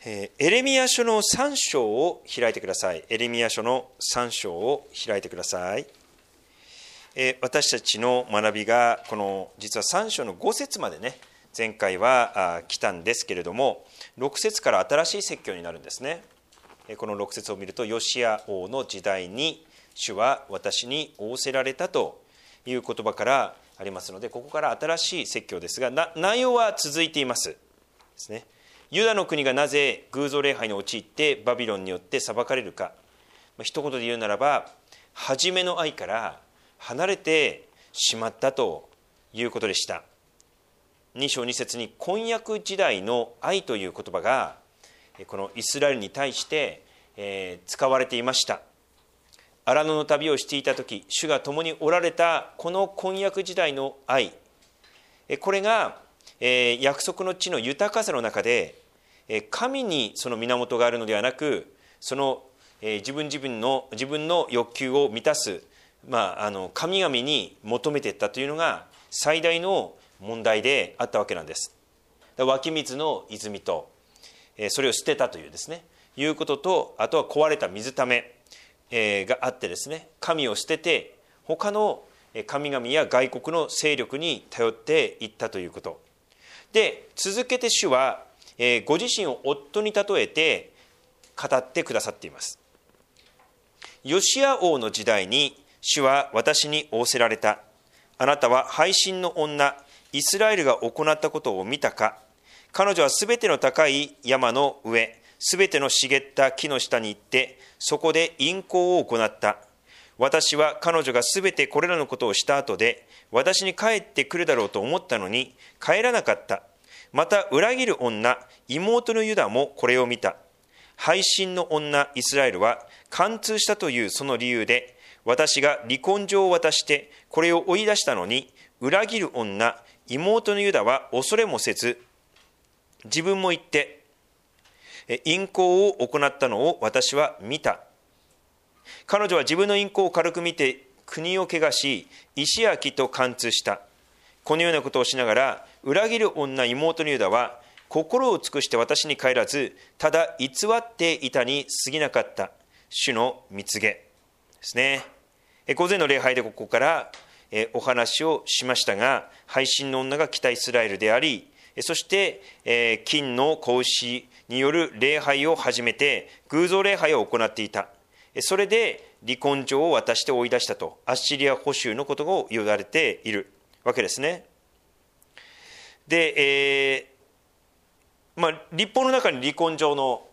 エレミヤ書の3章を開いてください。エレミヤ書の3章を開いてください。私たちの学びがこの実は3章の5節までね、前回は来たんですけれども、6節から新しい説教になるんですね。この6節を見ると、ヨシア王の時代に主は私に仰せられたという言葉からありますので、ここから新しい説教ですが、内容は続いていますですね。ユダの国がなぜ偶像礼拝に陥ってバビロンによって裁かれるか、一言で言うならば、初めの愛から離れてしまったということでした。2章2節に婚約時代の愛という言葉がこのイスラエルに対して使われていました。荒野の旅をしていた時、主が共におられたこの婚約時代の愛、これが約束の地の豊かさの中で神にその源があるのではなく、その自分の欲求を満たす、神々に求めていったというのが最大の問題であったわけなんです。湧き水の泉とそれを捨てたというですね、いうことと、あとは壊れた水ためがあってですね、神を捨てて他の神々や外国の勢力に頼っていったということで、続けて主はご自身を夫に例えて語ってくださっています。ヨシア王の時代に主は私に仰せられた。あなたは背信の女イスラエルが行ったことを見たか。彼女はすべての高い山の上、すべての茂った木の下に行って、そこで淫行を行った。私は彼女がすべてこれらのことをした後で、私に帰ってくるだろうと思ったのに、帰らなかった。また裏切る女、妹のユダもこれを見た。背信の女イスラエルは貫通したというその理由で、私が離婚状を渡してこれを追い出したのに、裏切る女、妹のユダは恐れもせず、自分も言って淫行を行ったのを私は見た。彼女は自分の淫行を軽く見て国を汚し、石や木と貫通した。このようなことをしながら、裏切る女妹のユダは心を尽くして私に帰らず、ただ偽っていたに過ぎなかった。主の蜜げですね。午前の礼拝でここからお話をしましたが、背信の女が北イスラエルであり、そして金の子牛による礼拝を始めて偶像礼拝を行っていた。それで離婚状を渡して追い出したと、アッシリア捕囚のことを言われているわけですね。で、立法の中に離婚状の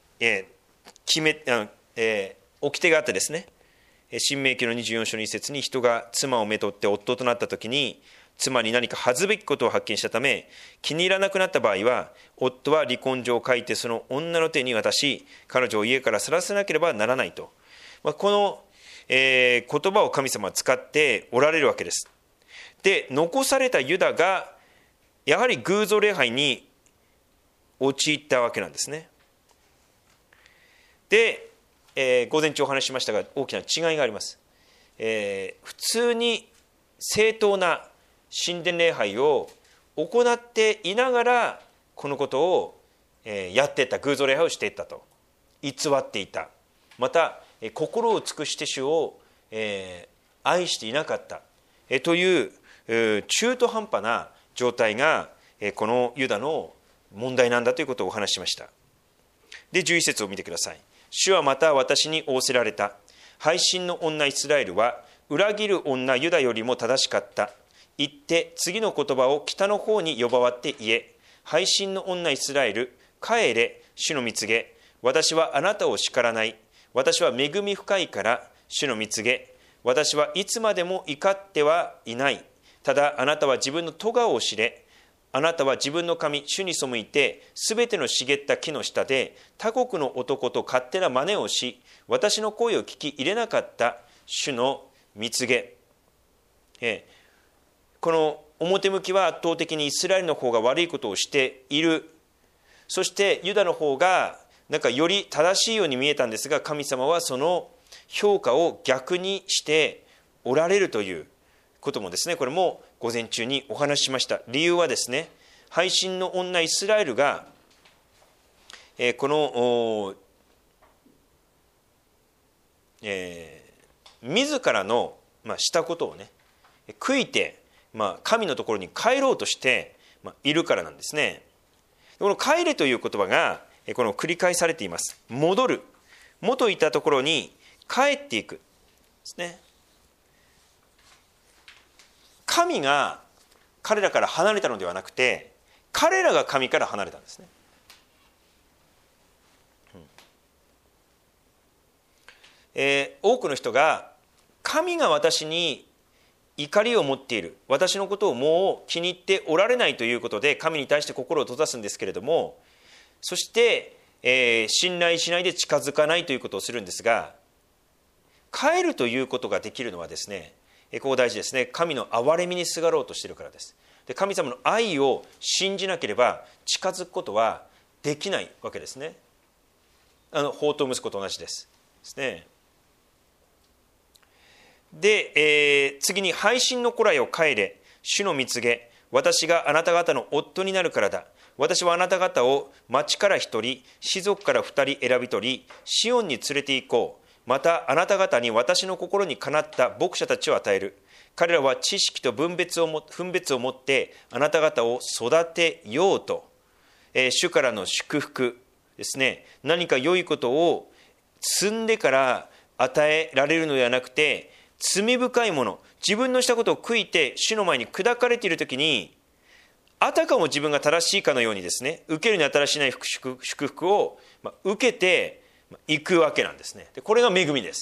掟があってですね、申命記の24章の一節に、人が妻をめとって夫となった時に、妻に何か恥ずべきことを発見したため気に入らなくなった場合は、夫は離婚状を書いてその女の手に渡し、彼女を家から去らせなければならないと、この、言葉を神様は使っておられるわけです。で、残されたユダがやはり偶像礼拝に陥ったわけなんですね。で、午前中お話ししましたが、大きな違いがあります。普通に正当な神殿礼拝を行っていながら、このことをやっていった、偶像礼拝をしていったと、偽っていた、また心を尽くして主を愛していなかったという中途半端な状態がこのユダの問題なんだということをお話ししました。で、11節を見てください。主はまた私に仰せられた。背信の女イスラエルは裏切る女ユダよりも正しかった。言って次の言葉を北の方に呼ばわって言え。背信の女イスラエル、帰れ、主の蜜げ。私はあなたを叱らない。私は恵み深いから、主の蜜げ。私はいつまでも怒ってはいない。ただあなたは自分の咎を知れ。あなたは自分の神、主に背いて、すべての茂った木の下で他国の男と勝手な真似をし、私の声を聞き入れなかった主の蜜げ。この表向きは圧倒的にイスラエルの方が悪いことをしている。そしてユダの方がより正しいように見えたんですが、神様はその評価を逆にしておられるということもですね、これも午前中にお話ししました。理由はですね、背信の女イスラエルがこの、自らの、したことをね悔いて、神のところに帰ろうとして、いるからなんですね。この帰れという言葉がこの繰り返されています。戻る、元いたところに帰っていくですね。神が彼らから離れたのではなくて、彼らが神から離れたんですね。多くの人が神が私に怒りを持っている、私のことをもう気に入っておられないということで神に対して心を閉ざすんですけれども、そして、信頼しないで近づかないということをするんですが、帰るということができるのはですね、ここ大事ですね。神の憐れみにすがろうとしているからです。で、神様の愛を信じなければ近づくことはできないわけですね。法と息子と同じですね。で、次に背信の子らよ帰れ、主の蜜げ、私があなた方の夫になるからだ。私はあなた方を町から一人、士族から二人選び取り、シオンに連れて行こう。またあなた方に私の心にかなった牧者たちを与える。彼らは知識と分別を持ってあなた方を育てようと、主からの祝福ですね。何か良いことを積んでから与えられるのではなくて、罪深いもの、自分のしたことを悔いて主の前に砕かれているときに、あたかも自分が正しいかのようにですね、受けるに値しない祝福を受けていくわけなんですね。で、これが恵みです。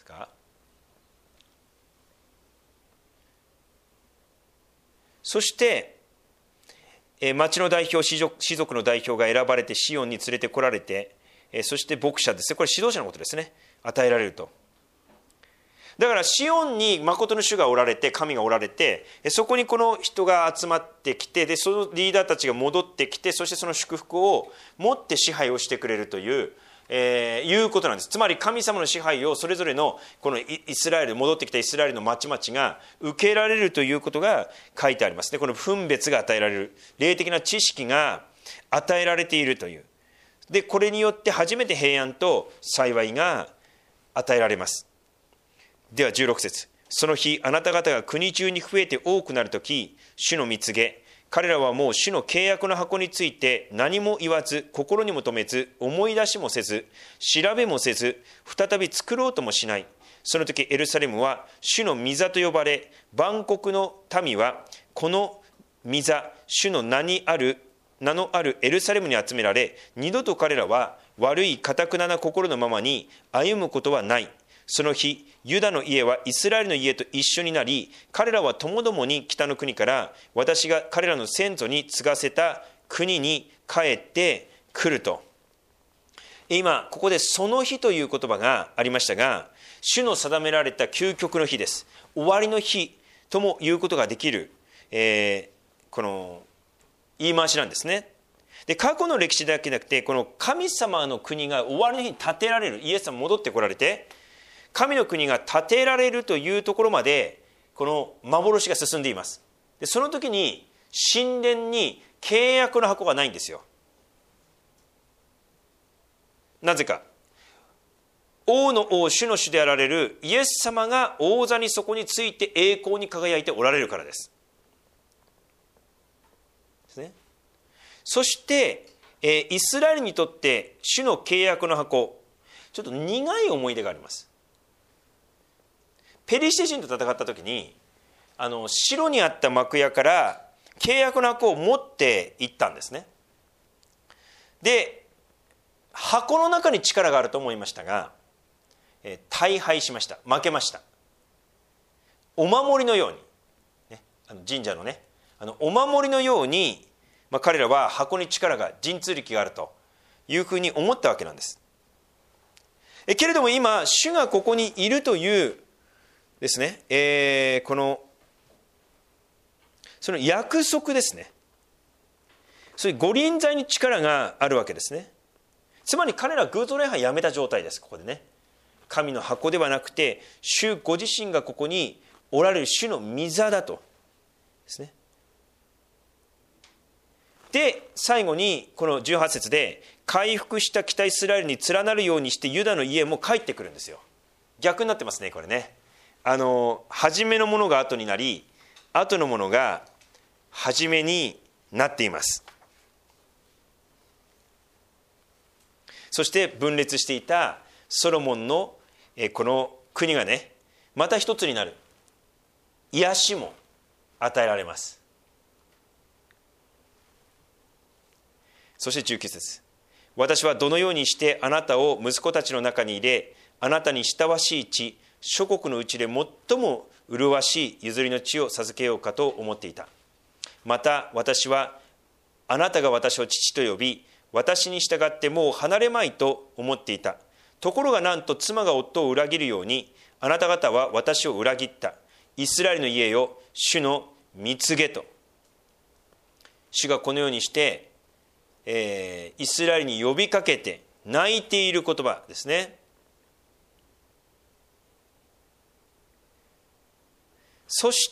そして町の代表、士族の代表が選ばれてシオンに連れてこられて、そして牧者ですね、これ指導者のことですね、与えられると。だからシオンに誠の主がおられて、神がおられて、そこにこの人が集まってきて、でそのリーダーたちが戻ってきて、そしてその祝福を持って支配をしてくれるということなんです。つまり神様の支配をそれぞれのこのイスラエル、戻ってきたイスラエルの町々が受けられるということが書いてありますね。この分別が与えられる、霊的な知識が与えられているという。で、これによって初めて平安と幸いが与えられます。では16節、その日あなた方が国中に増えて多くなるとき、主の蜜げ、彼らはもう主の契約の箱について何も言わず、心にも留めず、思い出しもせず、調べもせず、再び作ろうともしない。その時エルサレムは主の御座と呼ばれ、万国の民はこの御座、主の名のあるエルサレムに集められ、二度と彼らは悪い堅な心のままに歩むことはない。その日、ユダの家はイスラエルの家と一緒になり、彼らはともどもに北の国から私が彼らの先祖に継がせた国に帰ってくると。今ここでその日という言葉がありましたが、主の定められた究極の日です。終わりの日とも言うことができる、この言い回しなんですね。で、過去の歴史だけでなくて、この神様の国が終わりの日に建てられる、イエス様戻ってこられて神の国が建てられるというところまでこの幻が進んでいます。で、その時に神殿に契約の箱がないんですよ。なぜか、王の王、主の主であられるイエス様が王座にそこについて栄光に輝いておられるからです。ですね。そして、イスラエルにとって主の契約の箱、ちょっと苦い思い出があります。ペリシテ人と戦った時に城にあった幕屋から契約の箱を持って行ったんですね。で、箱の中に力があると思いましたが、大敗しました。負けました。お守りのように、ね、神社のね、お守りのように、彼らは箱に力が、神通力があるというふうに思ったわけなんです。けれども今主がここにいるというですね、その約束ですね。そういう御臨在に力があるわけですね。つまり彼らは偶像礼拝をやめた状態です。ここでね、神の箱ではなくて主ご自身がここにおられる主の御座だとですね。 で最後にこの18節で、回復した北イスラエルに連なるようにしてユダの家も帰ってくるんですよ。逆になってますね、これね。初めのものが後になり、後のものが初めになっています。そして分裂していたソロモンのこの国がね、また一つになる癒しも与えられます。そして19節、私はどのようにしてあなたを息子たちの中に入れ、あなたに親しい地、諸国のうちで最も麗しい譲りの地を授けようかと思っていた。また私はあなたが私を父と呼び、私に従ってもう離れまいと思っていた。ところがなんと妻が夫を裏切るように、あなた方は私を裏切った。イスラエルの家よ、主の蜜げと。主がこのようにして、イスラエルに呼びかけて泣いている言葉ですね。そして、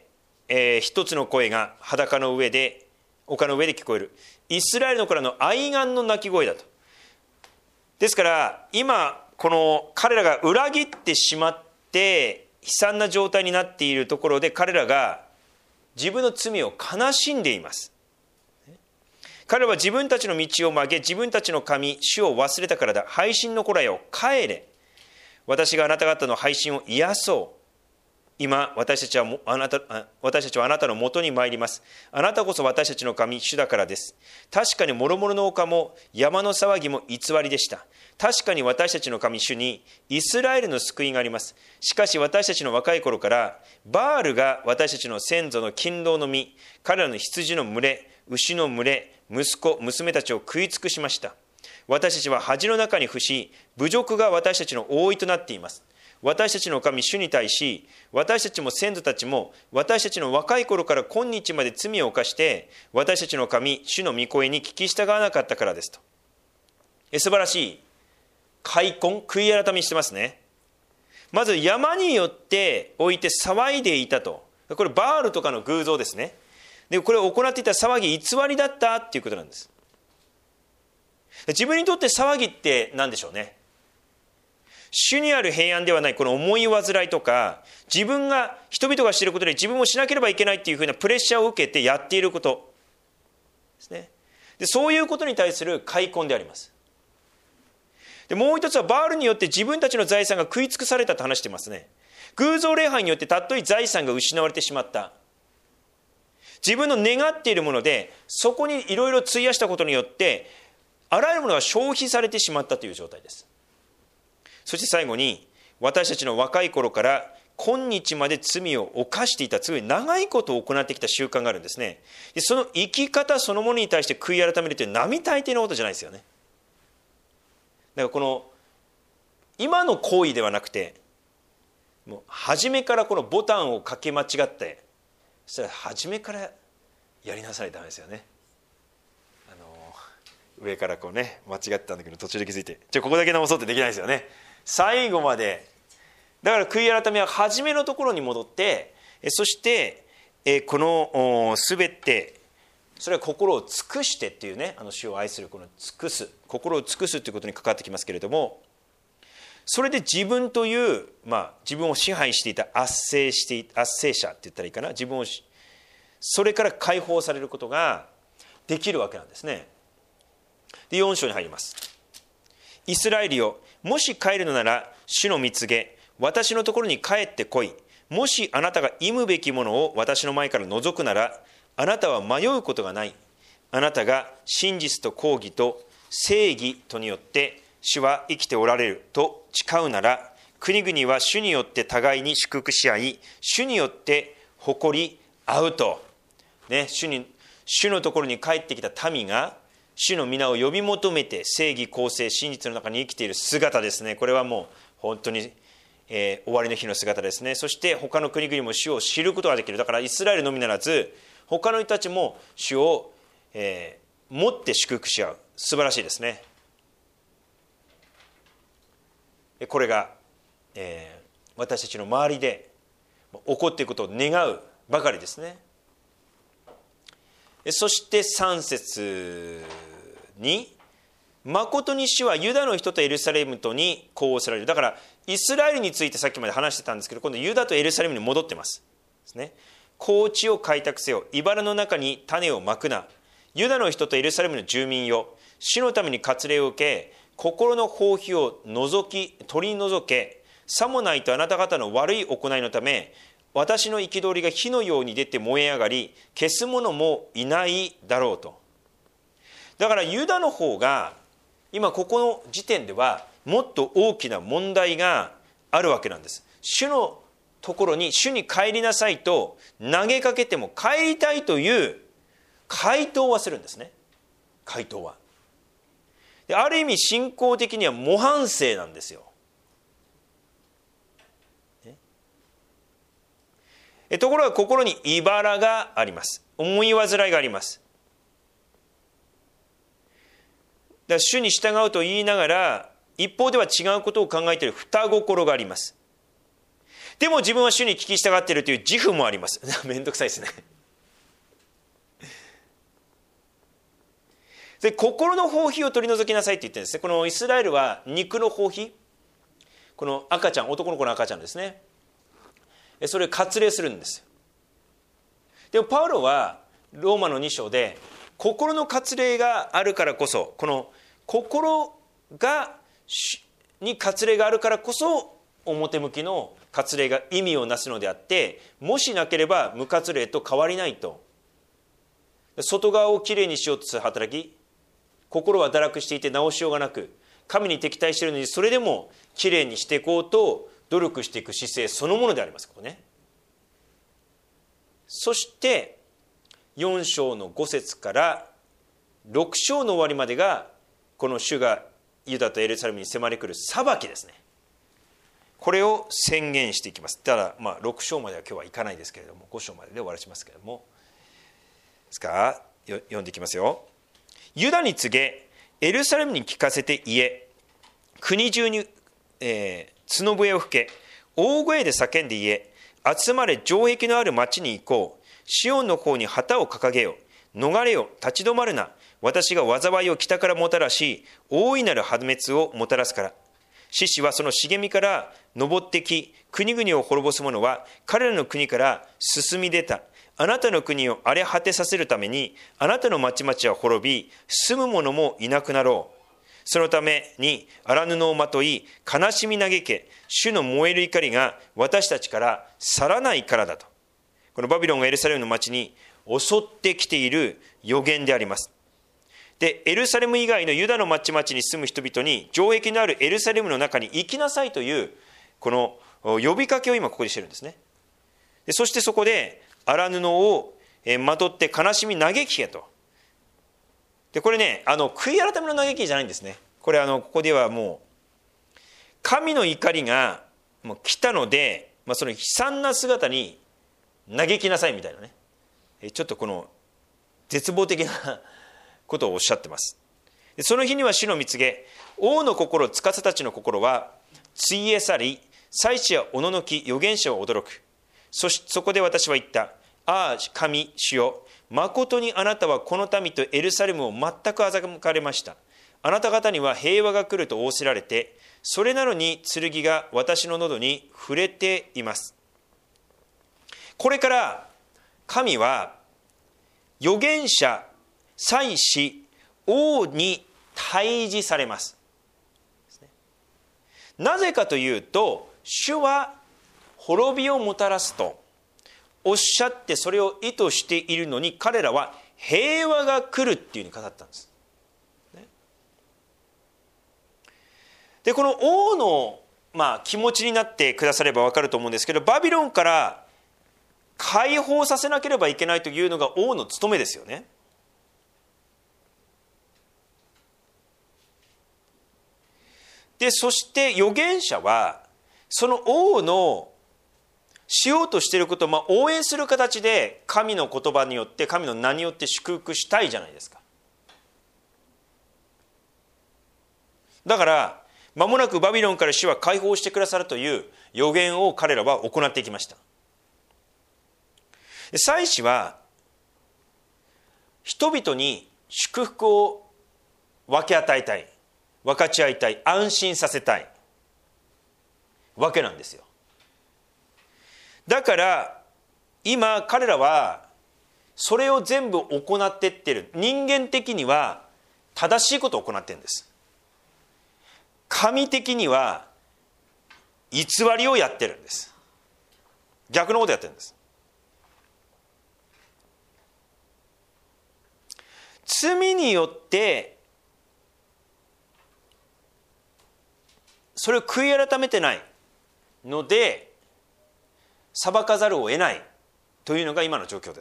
一つの声が丘の上で聞こえる。イスラエルの子らの哀願の鳴き声だと。ですから今この彼らが裏切ってしまって悲惨な状態になっているところで、彼らが自分の罪を悲しんでいます。彼らは自分たちの道を曲げ、自分たちの神主を忘れたからだ。背信の子らよ、帰れ。私があなた方の背信を癒そう。今私たちはあなたのもとに参ります。あなたこそ私たちの神主だからです。確かに諸々の丘も山の騒ぎも偽りでした。確かに私たちの神主にイスラエルの救いがあります。しかし私たちの若い頃からバールが私たちの先祖の勤労の実、彼らの羊の群れ、牛の群れ、息子娘たちを食い尽くしました。私たちは恥の中に伏し、侮辱が私たちの覆いとなっています。私たちの神主に対し、私たちも先祖たちも私たちの若い頃から今日まで罪を犯して、私たちの神主の御声に聞き従わなかったからですと。素晴らしい悔恨、悔い改めしてますね。まず山によっておいて騒いでいたと。これバールとかの偶像ですね。でこれを行っていた騒ぎ偽りだったっていうことなんです。自分にとって騒ぎって何でしょうね。主にある平安ではないこの思い煩いとか、自分が人々がしていることで自分もしなければいけないっていうふうなプレッシャーを受けてやっていることですね。でそういうことに対する悔恨であります。でもう一つはバールによって自分たちの財産が食い尽くされたと話していますね。偶像礼拝によってたっとえ財産が失われてしまった。自分の願っているものでそこにいろいろ費やしたことによってあらゆるものが消費されてしまったという状態です。そして最後に、私たちの若い頃から今日まで罪を犯していた、すごい長いことを行ってきた習慣があるんですね。でその生き方そのものに対して悔い改めるという並大抵のことじゃないですよね。だからこの今の行為ではなくて、もう初めからこのボタンをかけ間違って、そしたら初めからやりなさいとダメですよね。上からこうね間違ってたんだけど途中で気づいて、ここだけ直そうってできないですよね。最後まで。だから悔い改めは初めのところに戻って、そしてこの全てそれは心を尽くしてっていうね、主を愛するこの尽くす、心を尽くすということに関わってきますけれども、それで自分という、自分を支配していた圧政者って言ったらいいかな、自分をそれから解放されることができるわけなんですね。で4章に入ります。イスラエルよ、もし帰るのなら主の蜜げ、私のところに帰ってこい。もしあなたが忌むべきものを私の前から除くなら、あなたは迷うことがない。あなたが真実と公義と正義とによって主は生きておられると誓うなら、国々は主によって互いに祝福し合い、主によって誇り合うと、ね、主のところに帰ってきた民が主の皆を呼び求めて正義、公正、真実の中に生きている姿ですね。これはもう本当に、終わりの日の姿ですね。そして他の国々も主を知ることができる。だからイスラエルのみならず他の人たちも主を、持って祝福し合う。素晴らしいですね。これが、私たちの周りで起こっていくことを願うばかりですね。 そして3節に、誠に主はユダの人とエルサレムとにこうおっしゃられる。だからイスラエルについてさっきまで話してたんですけど、今度ユダとエルサレムに戻ってますですね。高地を開拓せよ、茨の中に種をまくな。ユダの人とエルサレムの住民よ、主のために割礼を受け、心の放棄を取り除け。さもないとあなた方の悪い行いのため、私の憤りが火のように出て燃え上がり、消す者もいないだろうと。だからユダの方が今ここの時点ではもっと大きな問題があるわけなんです。主のところに主に帰りなさいと投げかけても帰りたいという回答はするんですね。回答はで、ある意味信仰的には模範生なんですよ。ところが心に茨があります。思い煩いがあります。だから主に従うと言いながら一方では違うことを考えている双心があります。でも自分は主に聞き従っているという自負もあります。めんどくさいですね。で、心の放棄を取り除きなさいって言ってるんですね。このイスラエルは肉の放棄、この赤ちゃん、男の子の赤ちゃんですね、それを割礼するんですよ。でもパウロはローマの2章で心の割礼があるからこそ、この心に割礼があるからこそ表向きの割礼が意味をなすのであって、もしなければ無割礼と変わりないと。外側をきれいにしようとする働き、心は堕落していて直しようがなく、神に敵対しているのにそれでもきれいにしていこうと努力していく姿勢そのものであります。ここね。そして4章の5節から6章の終わりまでがこの主がユダとエルサレムに迫り来る裁きですね。これを宣言していきます。ただ6章までは今日はいかないですけれども、5章までで終わらしますけれども、ですから読んでいきますよ。ユダに告げ、エルサレムに聞かせて言え、国中に、角笛を吹け、大声で叫んで言え、集まれ、城壁のある町に行こう、シオンの方に旗を掲げよ、逃れよ、立ち止まるな。私が災いを北からもたらし、大いなる破滅をもたらすから。獅子はその茂みから登ってき、国々を滅ぼす者は彼らの国から進み出た。あなたの国を荒れ果てさせるために、あなたの町々は滅び、住む者もいなくなろう。そのために荒布をまとい、悲しみ嘆け、主の燃える怒りが私たちから去らないからだと。このバビロンがエルサレムの町に襲ってきている予言であります。で、エルサレム以外のユダの町々に住む人々に、城壁のあるエルサレムの中に行きなさいというこの呼びかけを今ここでしてるんですね。で、そしてそこで荒布をまとって悲しみ嘆きけと。で、これね、悔い改めの嘆きじゃないんですね。これここではもう神の怒りがもう来たので、その悲惨な姿に嘆きなさいみたいなね、ちょっとこの絶望的なことをおっしゃってます。で、その日には主の御告げ、王の心、司たちの心はついえ去り、祭司やおののき、預言者は驚く。そこで私は言った。ああ、神、主よ、誠にあなたはこの民とエルサレムを全く欺かれました。あなた方には平和が来ると仰せられて、それなのに剣が私の喉に触れています。これから神は預言者、祭司、王に対峙されます。なぜかというと、主は滅びをもたらすとおっしゃって、それを意図しているのに、彼らは平和が来るっていうふうに語ったんです。で、この王の気持ちになってくだされば分かると思うんですけど、バビロンから解放させなければいけないというのが王の務めですよね。で、そして預言者はその王のしようとしていることを応援する形で神の言葉によって、神の名によって祝福したいじゃないですか。だから間もなくバビロンから主は解放してくださるという予言を彼らは行っていきました。祭司は人々に祝福を分け与えたい、分かち合いたい、安心させたいわけなんですよ。だから今彼らはそれを全部行っていってる。人間的には正しいことを行っているんです。神的には偽りをやってるんです。逆のことやってるんです。罪によってそれを悔い改めてないので裁かざるを得ないというのが今の状況です。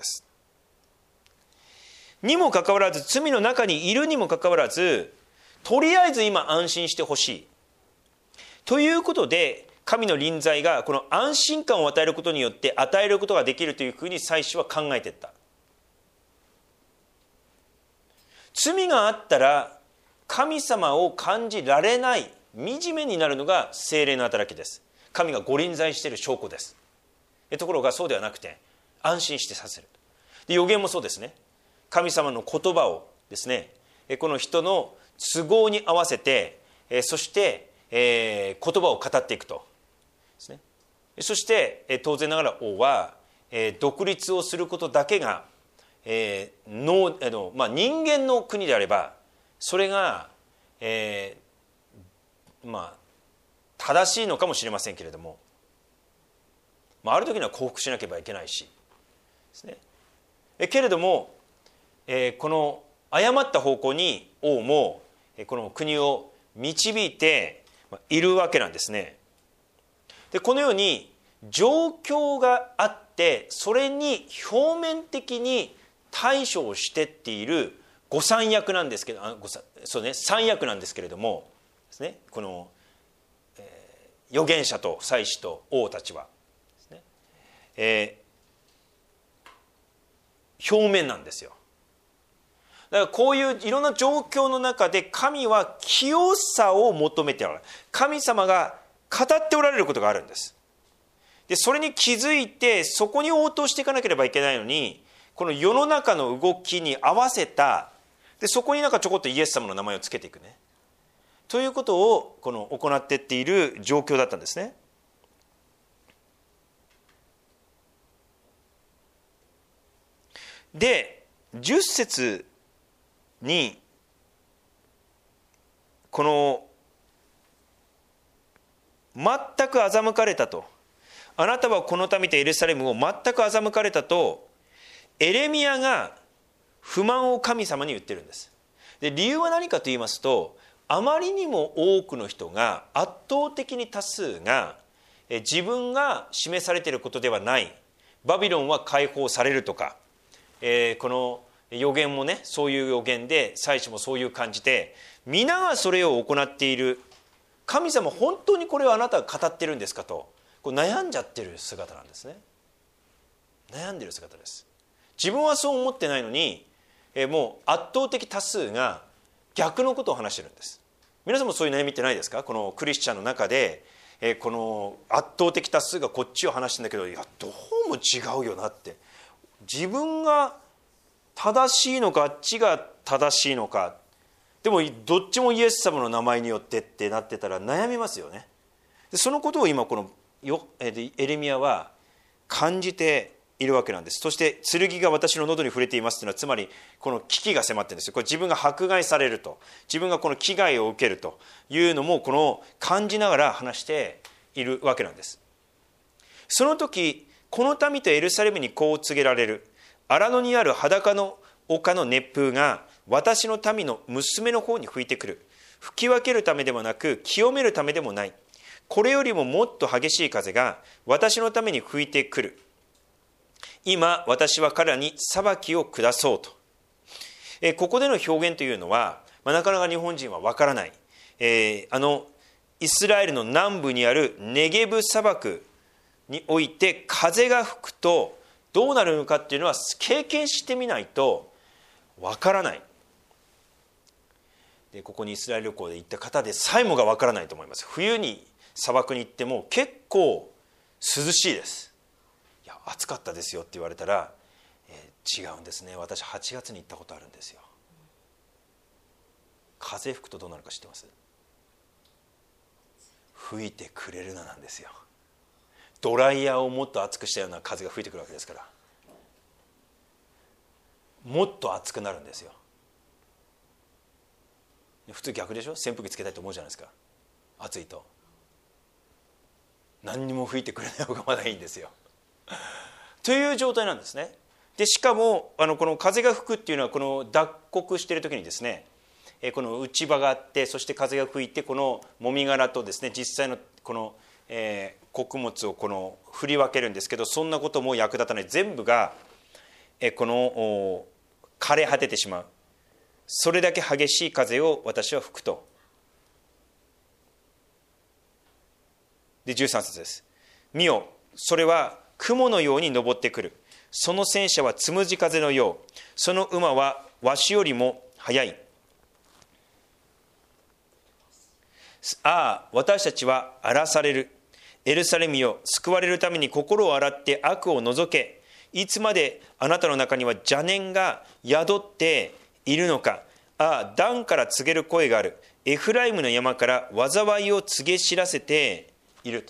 にもかかわらず、罪の中にいるにもかかわらず、とりあえず今安心してほしいということで、神の臨在がこの安心感を与えることによって与えることができるというふうに祭司は考えていった。罪があったら神様を感じられない、惨めになるのが聖霊の働きです。神がご臨在している証拠です。ところがそうではなくて、安心してさせる。で、預言もそうですね。神様の言葉をですね、この人の都合に合わせて、そして言葉を語っていくとですね。そして当然ながら王は独立をすることだけが人間の国であればそれが正しいのかもしれませんけれども、ある時には降伏しなければいけないしですね。けれどもこの誤った方向に王もこの国を導いているわけなんですね。で、このように状況があってそれに表面的に対処をしてっている御三役なんですけど、三役なんですけれどもですね、この預言者と祭司と王たちはですね、表面なんですよ。だからこういういろんな状況の中で神は清さを求めておられる。神様が語っておられることがあるんです。で、それに気づいてそこに応答していかなければいけないのに、この世の中の動きに合わせた、でそこにちょこっとイエス様の名前をつけていくねということを行っていっている状況だったんですね。で、10節にこの全く欺かれたと、あなたはこの民とエルサレムを全く欺かれたとエレミヤが不満を神様に言ってるんです。で、理由は何かと言いますと、あまりにも多くの人が、圧倒的に多数が自分が示されていることではない、バビロンは解放されるとか、この預言もね、そういう預言で祭司もそういう感じで皆がそれを行っている。神様本当にこれをあなたが語ってるんですかと悩んじゃってる姿なんですね。悩んでる姿です。自分はそう思ってないのにもう圧倒的多数が逆のことを話してるんです。皆さんもそういう悩みってないですか？このクリスチャンの中でこの圧倒的多数がこっちを話してるんだけど、いやどうも違うよなって、自分が正しいのかあっちが正しいのか、でもどっちもイエス様の名前によってってなってたら悩みますよね。でそのことを今このエレミヤは感じているわけなんです。そして剣が私の喉に触れていますというのは、つまりこの危機が迫ってるんですよ。これ自分が迫害されると、自分がこの危害を受けるというのもこの感じながら話しているわけなんです。その時この民とエルサレムにこう告げられる。荒野にある裸の丘の熱風が私の民の娘の方に吹いてくる。吹き分けるためでもなく清めるためでもない。これよりももっと激しい風が私のために吹いてくる。今私は彼らに裁きを下そうと。ここでの表現というのは、なかなか日本人はわからない。イスラエルの南部にあるネゲブ砂漠において風が吹くとどうなるのかっていうのは経験してみないとわからない。でここにイスラエル旅行で行った方でさえもがわからないと思います。冬に砂漠に行っても結構涼しいです。いや暑かったですよって言われたら、 違うんですね。私8月に行ったことあるんですよ。風吹くとどうなるか知ってます？吹いてくれるななんですよ。ドライヤーをもっと熱くしたような風が吹いてくるわけですから、もっと熱くなるんですよ。普通逆でしょ。扇風機つけたいと思うじゃないですか。暑いと何にも吹いてくれない方がまだいいんですよという状態なんですね。でしかもこの風が吹くっていうのは、この脱穀している時にですね、この内場があって、そして風が吹いて、このもみ殻とですね、実際のこの、穀物をこの振り分けるんですけど、そんなことも役立たない。全部がこの枯れ果ててしまう。それだけ激しい風を私は吹くと。で13節です。見よ、それは雲のように昇ってくる。その戦車はつむじ風のよう。その馬はわしよりも速い。ああ、私たちは荒らされる。エルサレムよ、救われるために心を洗って悪を除け。いつまであなたの中には邪念が宿っているのか。ああ、ダンから告げる声がある。エフライムの山から災いを告げ知らせていると。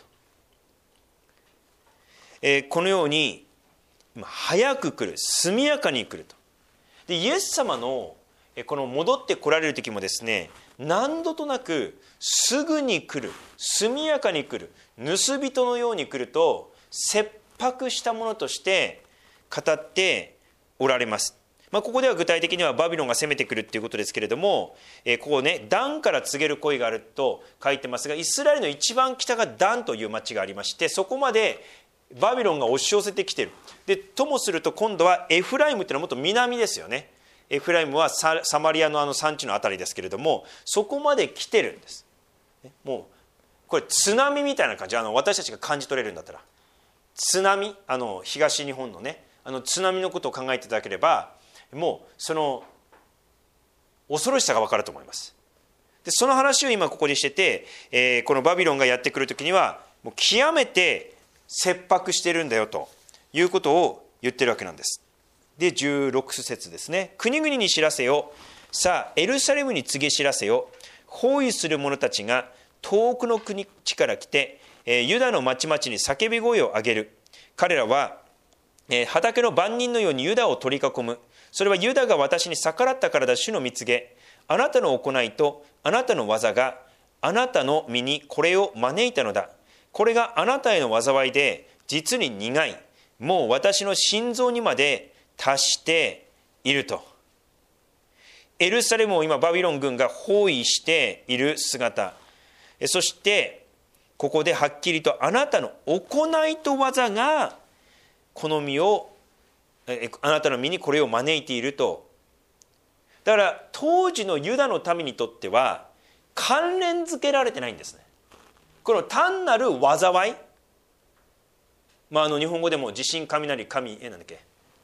このように早く来る、速やかに来ると。でイエス様のこの戻って来られる時もですね、何度となくすぐに来る、速やかに来る、盗人のように来ると切迫したものとして語っておられます。ここでは具体的にはバビロンが攻めてくるということですけれども、ここね、ダンから告げる声があると書いてますが、イスラエルの一番北がダンという町がありまして、そこまでバビロンが押し寄せてきている。でともすると、今度はエフライムというのはもっと南ですよね。エフライムはサマリアの山地のあたりですけれども、そこまで来てるんです。もうこれ津波みたいな感じ、私たちが感じ取れるんだったら、津波、東日本のね、津波のことを考えていただければ、もうその恐ろしさが分かると思います。でその話を今ここにしてて、このバビロンがやってくるときにはもう極めて切迫しているんだよということを言ってるわけなんです。で16節ですね。国々に知らせよ。さあエルサレムに告げ知らせよ。包囲する者たちが遠くの国地から来て、ユダの町々に叫び声を上げる。彼らは、畑の番人のようにユダを取り囲む。それはユダが私に逆らったからだ。主の蜜げ。あなたの行いとあなたの技があなたの身にこれを招いたのだ。これがあなたへの災いで実に苦い。もう私の心臓にまで達していると。エルサレムを今バビロン軍が包囲している姿。そしてここではっきりとあなたの行いと技がこの身をあなたの身にこれを招いていると。だから当時のユダの民にとっては関連づけられてないんですね。この単なる災い、日本語でも地震雷神なんだっけ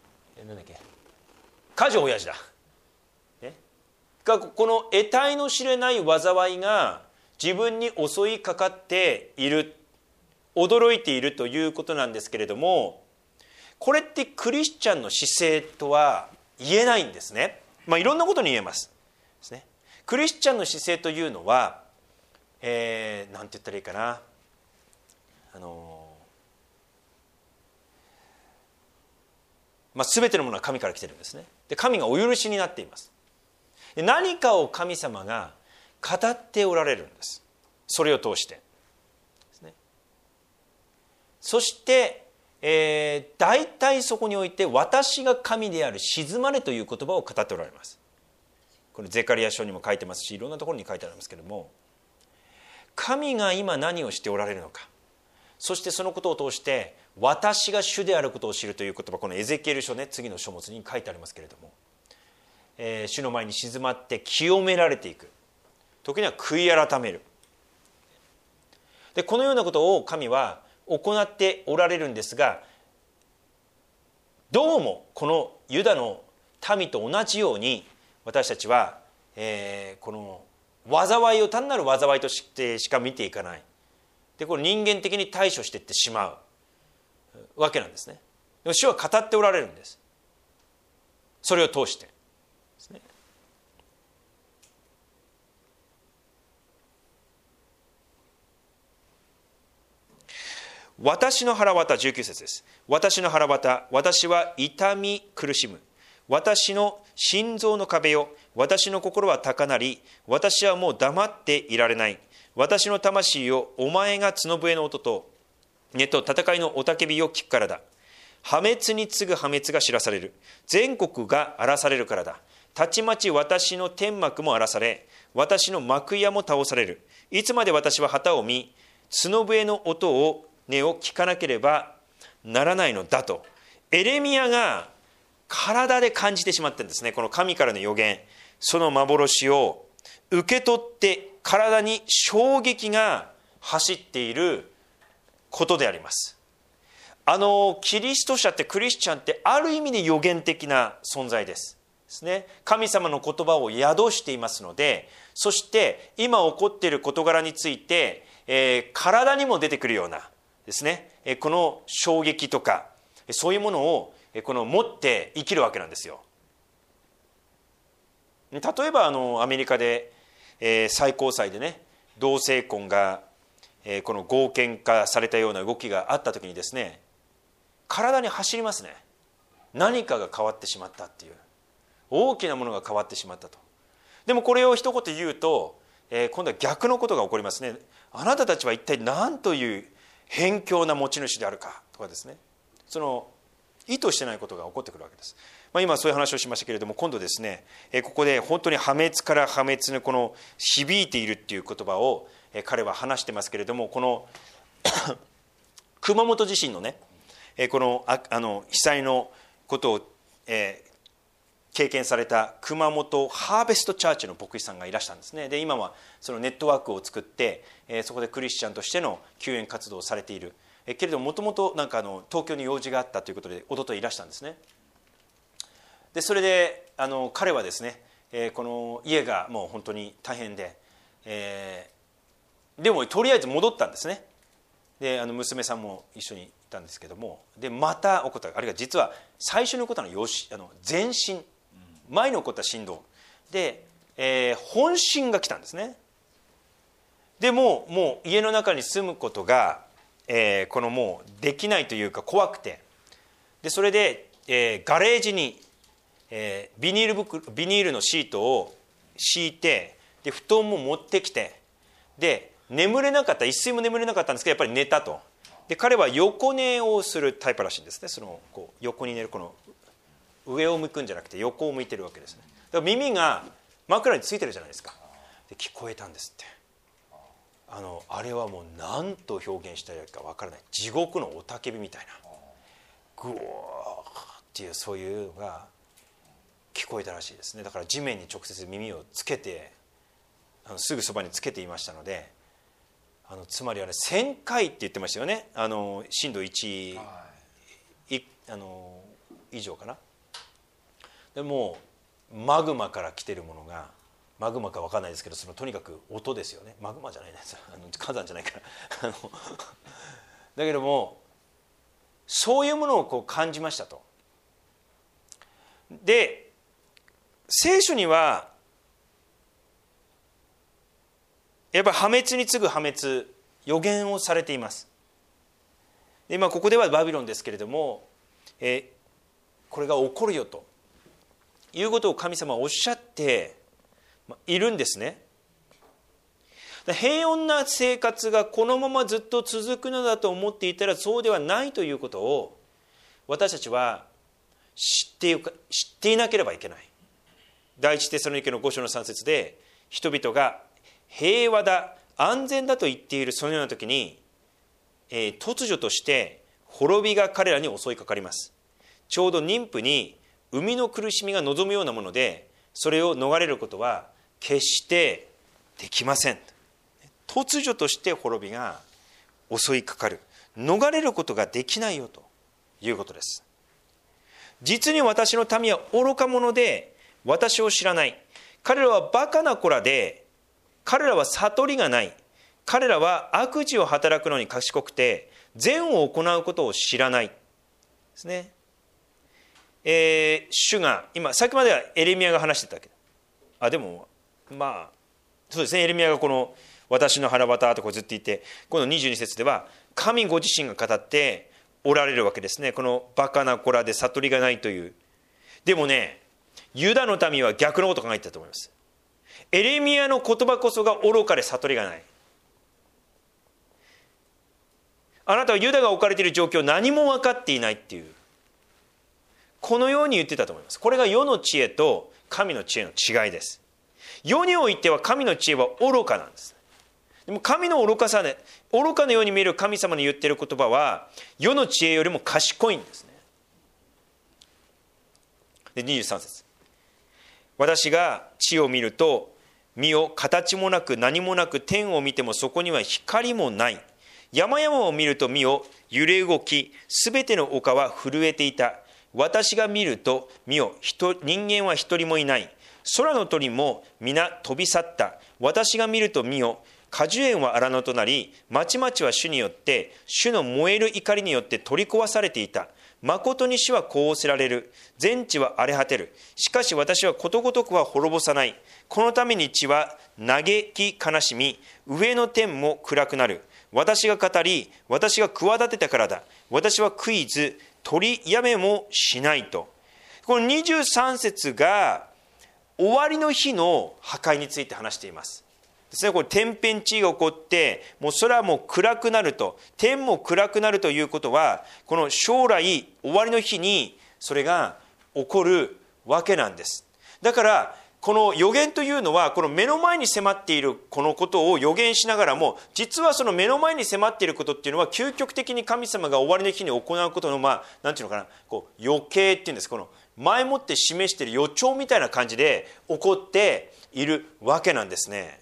火事親父だ、この得体の知れない災いが自分に襲いかかっている、驚いているということなんですけれども、これってクリスチャンの姿勢とは言えないんですね。いろんなことに言えますですね。クリスチャンの姿勢というのは、なんて言ったらいいかな、全てのものは神から来てるんですね。で神がお許しになっています。で何かを神様が語っておられるんです。それを通してですね。そして大体そこにおいて私が神である、静まれという言葉を語っておられます。これゼカリヤ書にも書いてますし、いろんなところに書いてありますけれども、神が今何をしておられるのか、そしてそのことを通して私が主であることを知るという言葉、このエゼキエル書ね、次の書物に書いてありますけれども、主の前に静まって清められていく、時には悔い改める。でこのようなことを神は行っておられるんですが、どうもこのユダの民と同じように私たちは、この災いを単なる災いとしてしか見ていかない。でこれ人間的に対処していってしまうわけなんですね。でも主は語っておられるんです。 それを通してですね。私の腹渡、19節です。私の腹渡、私は痛み苦しむ。私の心臓の壁よ、私の心は高鳴り、私はもう黙っていられない。私の魂よ、お前が角笛の音と戦いの雄たけびを聞くからだ。破滅に次ぐ破滅が知らされる。全国が荒らされるからだ。たちまち私の天幕も荒らされ、私の幕屋も倒される。いつまで私は旗を見、角笛の音を聞かなければならないのだと、エレミヤが体で感じてしまってるんですね。この神からの予言、その幻を受け取って体に衝撃が走っていることであります。キリスト者ってクリスチャンってある意味で予言的な存在ですね。神様の言葉を宿していますので、そして今起こっている事柄について、体にも出てくるようなですね、この衝撃とかそういうものを持って生きるわけなんですよ。例えばアメリカで、最高裁でね、同性婚が、この合憲化されたような動きがあった時にですね、体に走りますね。何かが変わってしまったっていう、大きなものが変わってしまったと。でもこれを一言言うと、今度は逆のことが起こりますね。あなたたちは一体何という偏境な持ち主であるかとかですね、その意図してないことが起こってくるわけです。今そういう話をしましたけれども、今度ですね、ここで本当に破滅から破滅のこの響いているっていう言葉を彼は話してますけれども、この熊本地震のね、この被災のことを、経験された熊本ハーベストチャーチの牧師さんがいらしたんですね。で今はそのネットワークを作って、そこでクリスチャンとしての救援活動をされている、けれどもともと東京に用事があったということで一昨日いらしたんですね。でそれで彼はですね、この家がもう本当に大変で、でもとりあえず戻ったんですね。で娘さんも一緒にいたんですけども、でまた起こった。あるいは実は最初に起こったのは前震、前に起こった震動で、本震が来たんですね。でもう家の中に住むことが、このもうできないというか怖くて、でそれで、ガレージに、ビニールのシートを敷いて、で布団も持ってきて、で眠れなかった、一睡も眠れなかったんですけど、やっぱり寝たと。で彼は横寝をするタイプらしいんですね。こう横に寝る、この上を向くんじゃなくて横を向いてるわけですね。だから耳が枕についてるじゃないですか。で聞こえたんですって。あれはもう何と表現したらいいか分からない、地獄の雄たけびみたいな、グワーっていう、そういうのが聞こえたらしいですね。だから地面に直接耳をつけて、すぐそばにつけていましたので、つまり1000回って言ってましたよね。震度1以上かな。でもマグマから来てるものが、マグマか分かんないですけど、とにかく音ですよね。マグマじゃないです、火山じゃないからだけどもそういうものをこう感じましたと。で聖書にはやっぱり破滅に次ぐ破滅、予言をされています。で今ここではバビロンですけれども、これが起こるよということを神様はおっしゃっているんですね。平穏な生活がこのままずっと続くのだと思っていたらそうではないということを私たちは知っていなければいけない。第一テサロニケの5章の3節で、人々が平和だ安全だと言っているそのような時に、突如として滅びが彼らに襲いかかります。ちょうど妊婦に生みの苦しみが望むようなもので、それを逃れることは決してできません。突如として滅びが襲いかかる、逃れることができないよということです。実に私の民は愚か者で私を知らない。彼らはバカな子らで、彼らは悟りがない。彼らは悪事を働くのに賢くて善を行うことを知らないですね。 主が今さっきまではエレミヤが話してたけど、でもそうですね、エレミヤがこの私の腹渡とこうずっと言って、この22節では神ご自身が語っておられるわけですね。このバカな子らで悟りがないという。でもね、ユダの民は逆のことを考えてたと思います。エレミヤの言葉こそが愚かで悟りがない。あなたはユダが置かれている状況を何も分かっていないっていう、このように言ってたと思います。これが世の知恵と神の知恵の違いです。世においては神の知恵は愚かなんです。でも神の愚かさで、愚かのように見える神様の言っている言葉は世の知恵よりも賢いんですね。で23節、私が地を見ると、見よ形もなく何もなく、天を見てもそこには光もない。山々を見ると見よ揺れ動き、すべての丘は震えていた。私が見ると見よ人間は一人もいない。空の鳥も皆飛び去った。私が見ると見よ果樹園は荒野となり、町々は主によって、主の燃える怒りによって取り壊されていた。誠に主はこう仰せられる。全地は荒れ果てる。しかし私はことごとくは滅ぼさない。このために地は嘆き悲しみ、上の天も暗くなる。私が語り、私が企てたからだ。私は悔いず、取りやめもしないと。この23節が終わりの日の破壊について話していますですね。これ天変地異が起こって、もう空も暗くなると、天も暗くなるということは、この将来終わりの日にそれが起こるわけなんです。だからこの予言というのは、この目の前に迫っているこのことを予言しながらも、実はその目の前に迫っていることっていうのは、究極的に神様が終わりの日に行うことの、なんていうのかな、こう予形っていうんです。この前もって示している予兆みたいな感じで起こっているわけなんですね。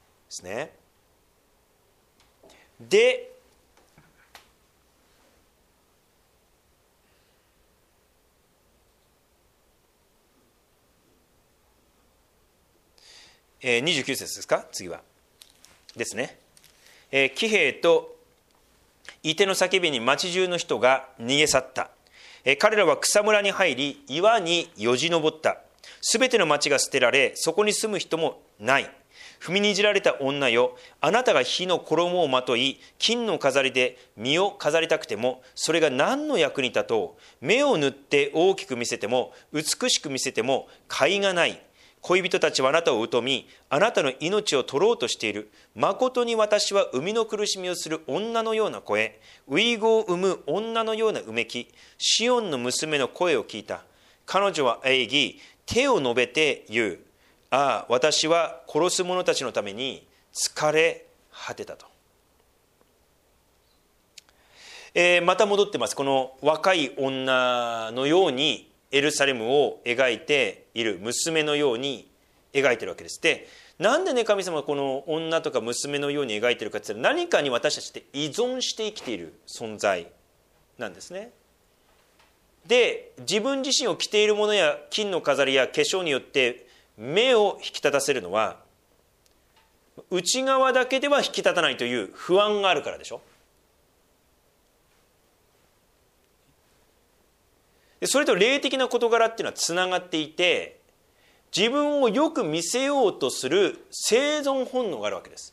で、29節ですか、次はですね。騎兵と射手の叫びに町中の人が逃げ去った。彼らは草むらに入り、岩によじ登った。すべての町が捨てられ、そこに住む人もない。踏みにじられた女よ、あなたが火の衣をまとい、金の飾りで身を飾りたくても、それが何の役に立とう。目を塗って大きく見せても、美しく見せても甲斐がない。恋人たちはあなたを疎み、あなたの命を取ろうとしている。誠に私は生みの苦しみをする女のような声、遺語を生む女のようなうめき、シオンの娘の声を聞いた。彼女は喘ぎ、手を述べて言う。ああ、私は殺す者たちのために疲れ果てたと。また戻ってます。この若い女のようにエルサレムを描いている、娘のように描いているわけです。で、なんでね、神様はこの女とか娘のように描いているかって言ったら、何かに私たちって依存して生きている存在なんですね。で、自分自身を着ているものや金の飾りや化粧によって目を引き立たせるのは、内側だけでは引き立たないという不安があるからでしょ。それと霊的な事柄っていうのはつながっていて、自分をよく見せようとする生存本能があるわけです。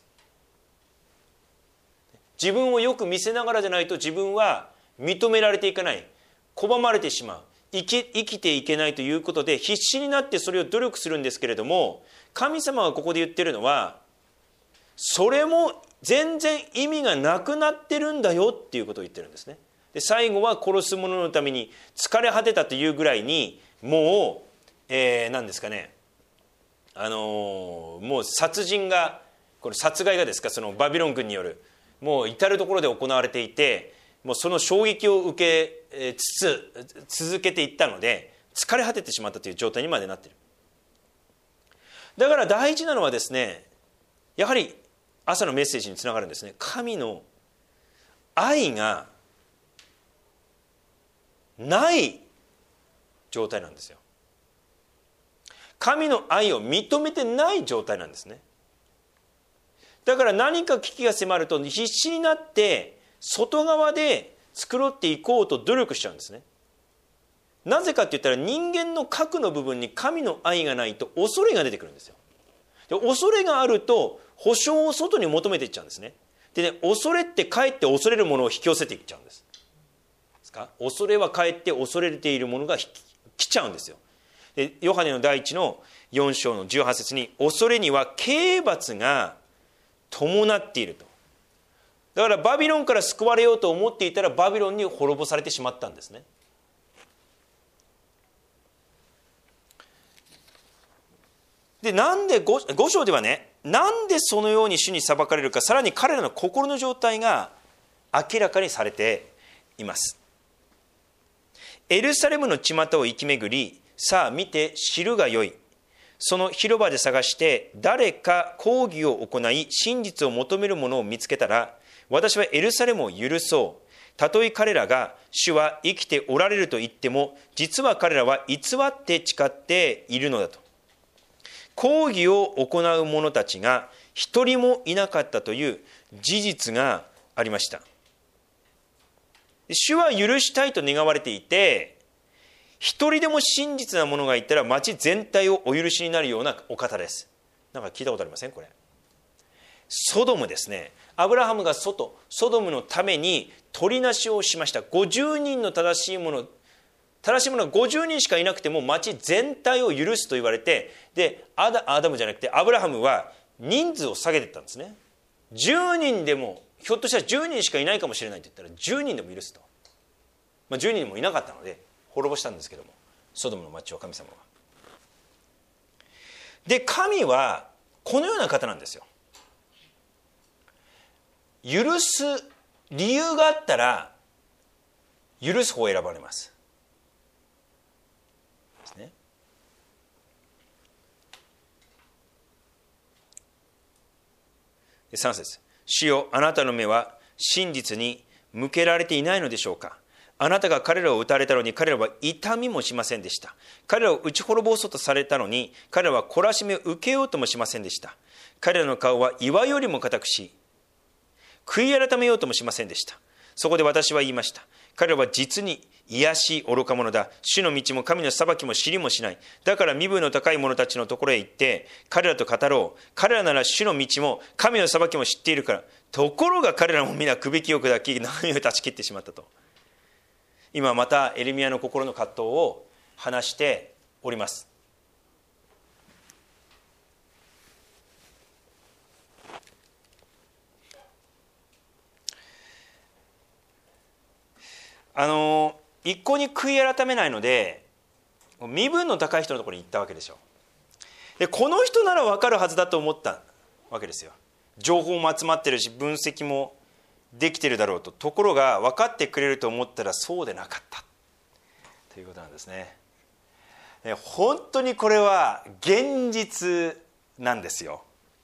自分をよく見せながらじゃないと自分は認められていかない、拒まれてしまう、生きていけないということで必死になってそれを努力するんですけれども、神様がここで言ってるのは、それも全然意味がなくなってるんだよっていうことを言ってるんですね。で、最後は殺す者のために疲れ果てたというぐらいに、もう、何ですかね、もう殺人が、これ殺害がですか、そのバビロン軍による、もう至る所で行われていて、もうその衝撃を受けつつ続けていったので、疲れ果ててしまったという状態にまでなっている。だから大事なのはですね、やはり朝のメッセージにつながるんですね。神の愛がない状態なんですよ。神の愛を認めてない状態なんですね。だから何か危機が迫ると必死になって外側で繕っていこうと努力しちゃうんですね。 なぜかって言ったら、人間の核の部分に神の愛がないと恐れが出てくるんですよ。で恐れがあると保証を外に求めていっちゃうんですね。でね、恐れってかえって恐れるものを引き寄せていっちゃうんです。恐れはかえって恐れているものが来ちゃうんですよ。でヨハネの第1の4章の18節に、恐れには刑罰が伴っていると。だからバビロンから救われようと思っていたら、バビロンに滅ぼされてしまったんですね。でなんで 5章ではね、なんでそのように主に裁かれるか、さらに彼らの心の状態が明らかにされています。エルサレムの巷を行き巡り、さあ見て知るがよい。その広場で探して、誰か抗議を行い真実を求める者を見つけたら、私はエルサレムを許そう。たとえ彼らが主は生きておられると言っても、実は彼らは偽って誓っているのだと。抗議を行う者たちが一人もいなかったという事実がありました。主は許したいと願われていて、一人でも真実な者がいたら町全体をお許しになるようなお方です。なんか聞いたことありませんこれ。ソドムですね。アブラハムがソドムのために取りなしをしました。50人の正しい者が50人しかいなくても町全体を許すと言われて、でアダムじゃなくてアブラハムは人数を下げていったんですね。10人でも、ひょっとしたら10人しかいないかもしれないと言ったら10人でも許すと、10人もいなかったので滅ぼしたんですけども、ソドムの町を神様は。で神はこのような方なんですよ。許す理由があったら許す方を選ばれますですね。3節、主よ、あなたの目は真実に向けられていないのでしょうか。あなたが彼らを撃たれたのに彼らは痛みもしませんでした。彼らを撃ち滅ぼそうとされたのに彼らは懲らしめを受けようともしませんでした。彼らの顔は岩よりも固くし、悔い改めようともしませんでした。そこで私は言いました。彼らは実に卑しい愚か者だ。主の道も神の裁きも知りもしない。だから身分の高い者たちのところへ行って彼らと語ろう。彼らなら主の道も神の裁きも知っているから。ところが彼らも皆くびきを砕き波を断ち切ってしまったと。今またエレミヤの心の葛藤を話しております。一向に悔い改めないので身分の高い人のところに行ったわけでしょ。でこの人なら分かるはずだと思ったわけですよ。情報も集まってるし分析もできてるだろうと。ところが分かってくれると思ったらそうでなかったということなんですね。本当にこれは現実なんですよ。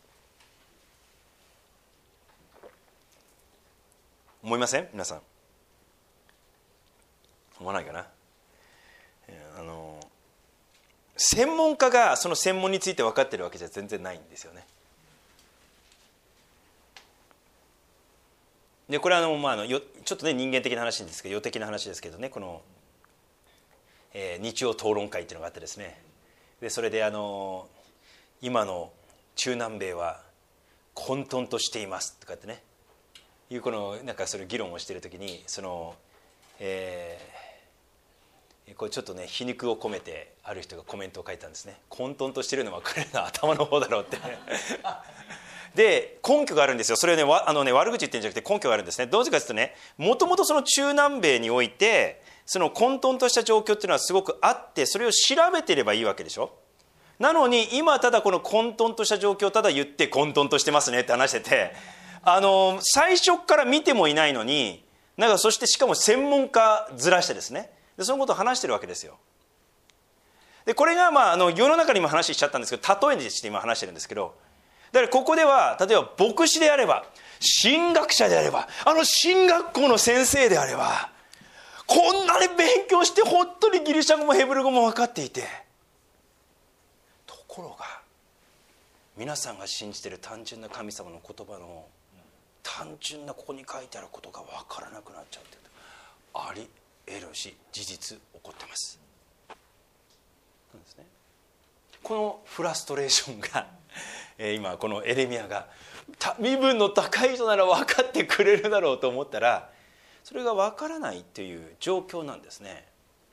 思いません皆さん。思わないかな。専門家がその専門について分かってるわけじゃ全然ないんですよね。でこれはちょっとね人間的な話ですけど、世的な話ですけどね、この、日曜討論会っていうのがあってですね、でそれで今の中南米は混沌としていますとかってねいうこのなんかそれ議論をしているときにこれちょっとね皮肉を込めてある人がコメントを書いたんですね。混沌としているのは彼らの頭の方だろうってで根拠があるんですよ。それをね悪口言ってるんじゃなくて根拠があるんですね。どうしてかというとね、もともとその中南米においてその混沌とした状況っていうのはすごくあって、それを調べていればいいわけでしょ。なのに今ただこの混沌とした状況をただ言って混沌としてますねって話してて、最初から見てもいないのになんかそしてしかも専門家ずらしてですね、でそのことを話してるわけですよ。でこれが世の中にも話しちゃったんですけど、例えにして今話してるんですけど、だからここでは例えば牧師であれば神学者であれば神学校の先生であればこんなに勉強して本当にギリシャ語もヘブル語も分かっていて、ところが皆さんが信じている単純な神様の言葉の単純なここに書いてあることが分からなくなっちゃうってあり得るし事実起こってます。 ですね。このフラストレーションが今このエレミヤが身分の高い人なら分かってくれるだろうと思ったら、それが分からないという状況なんですね。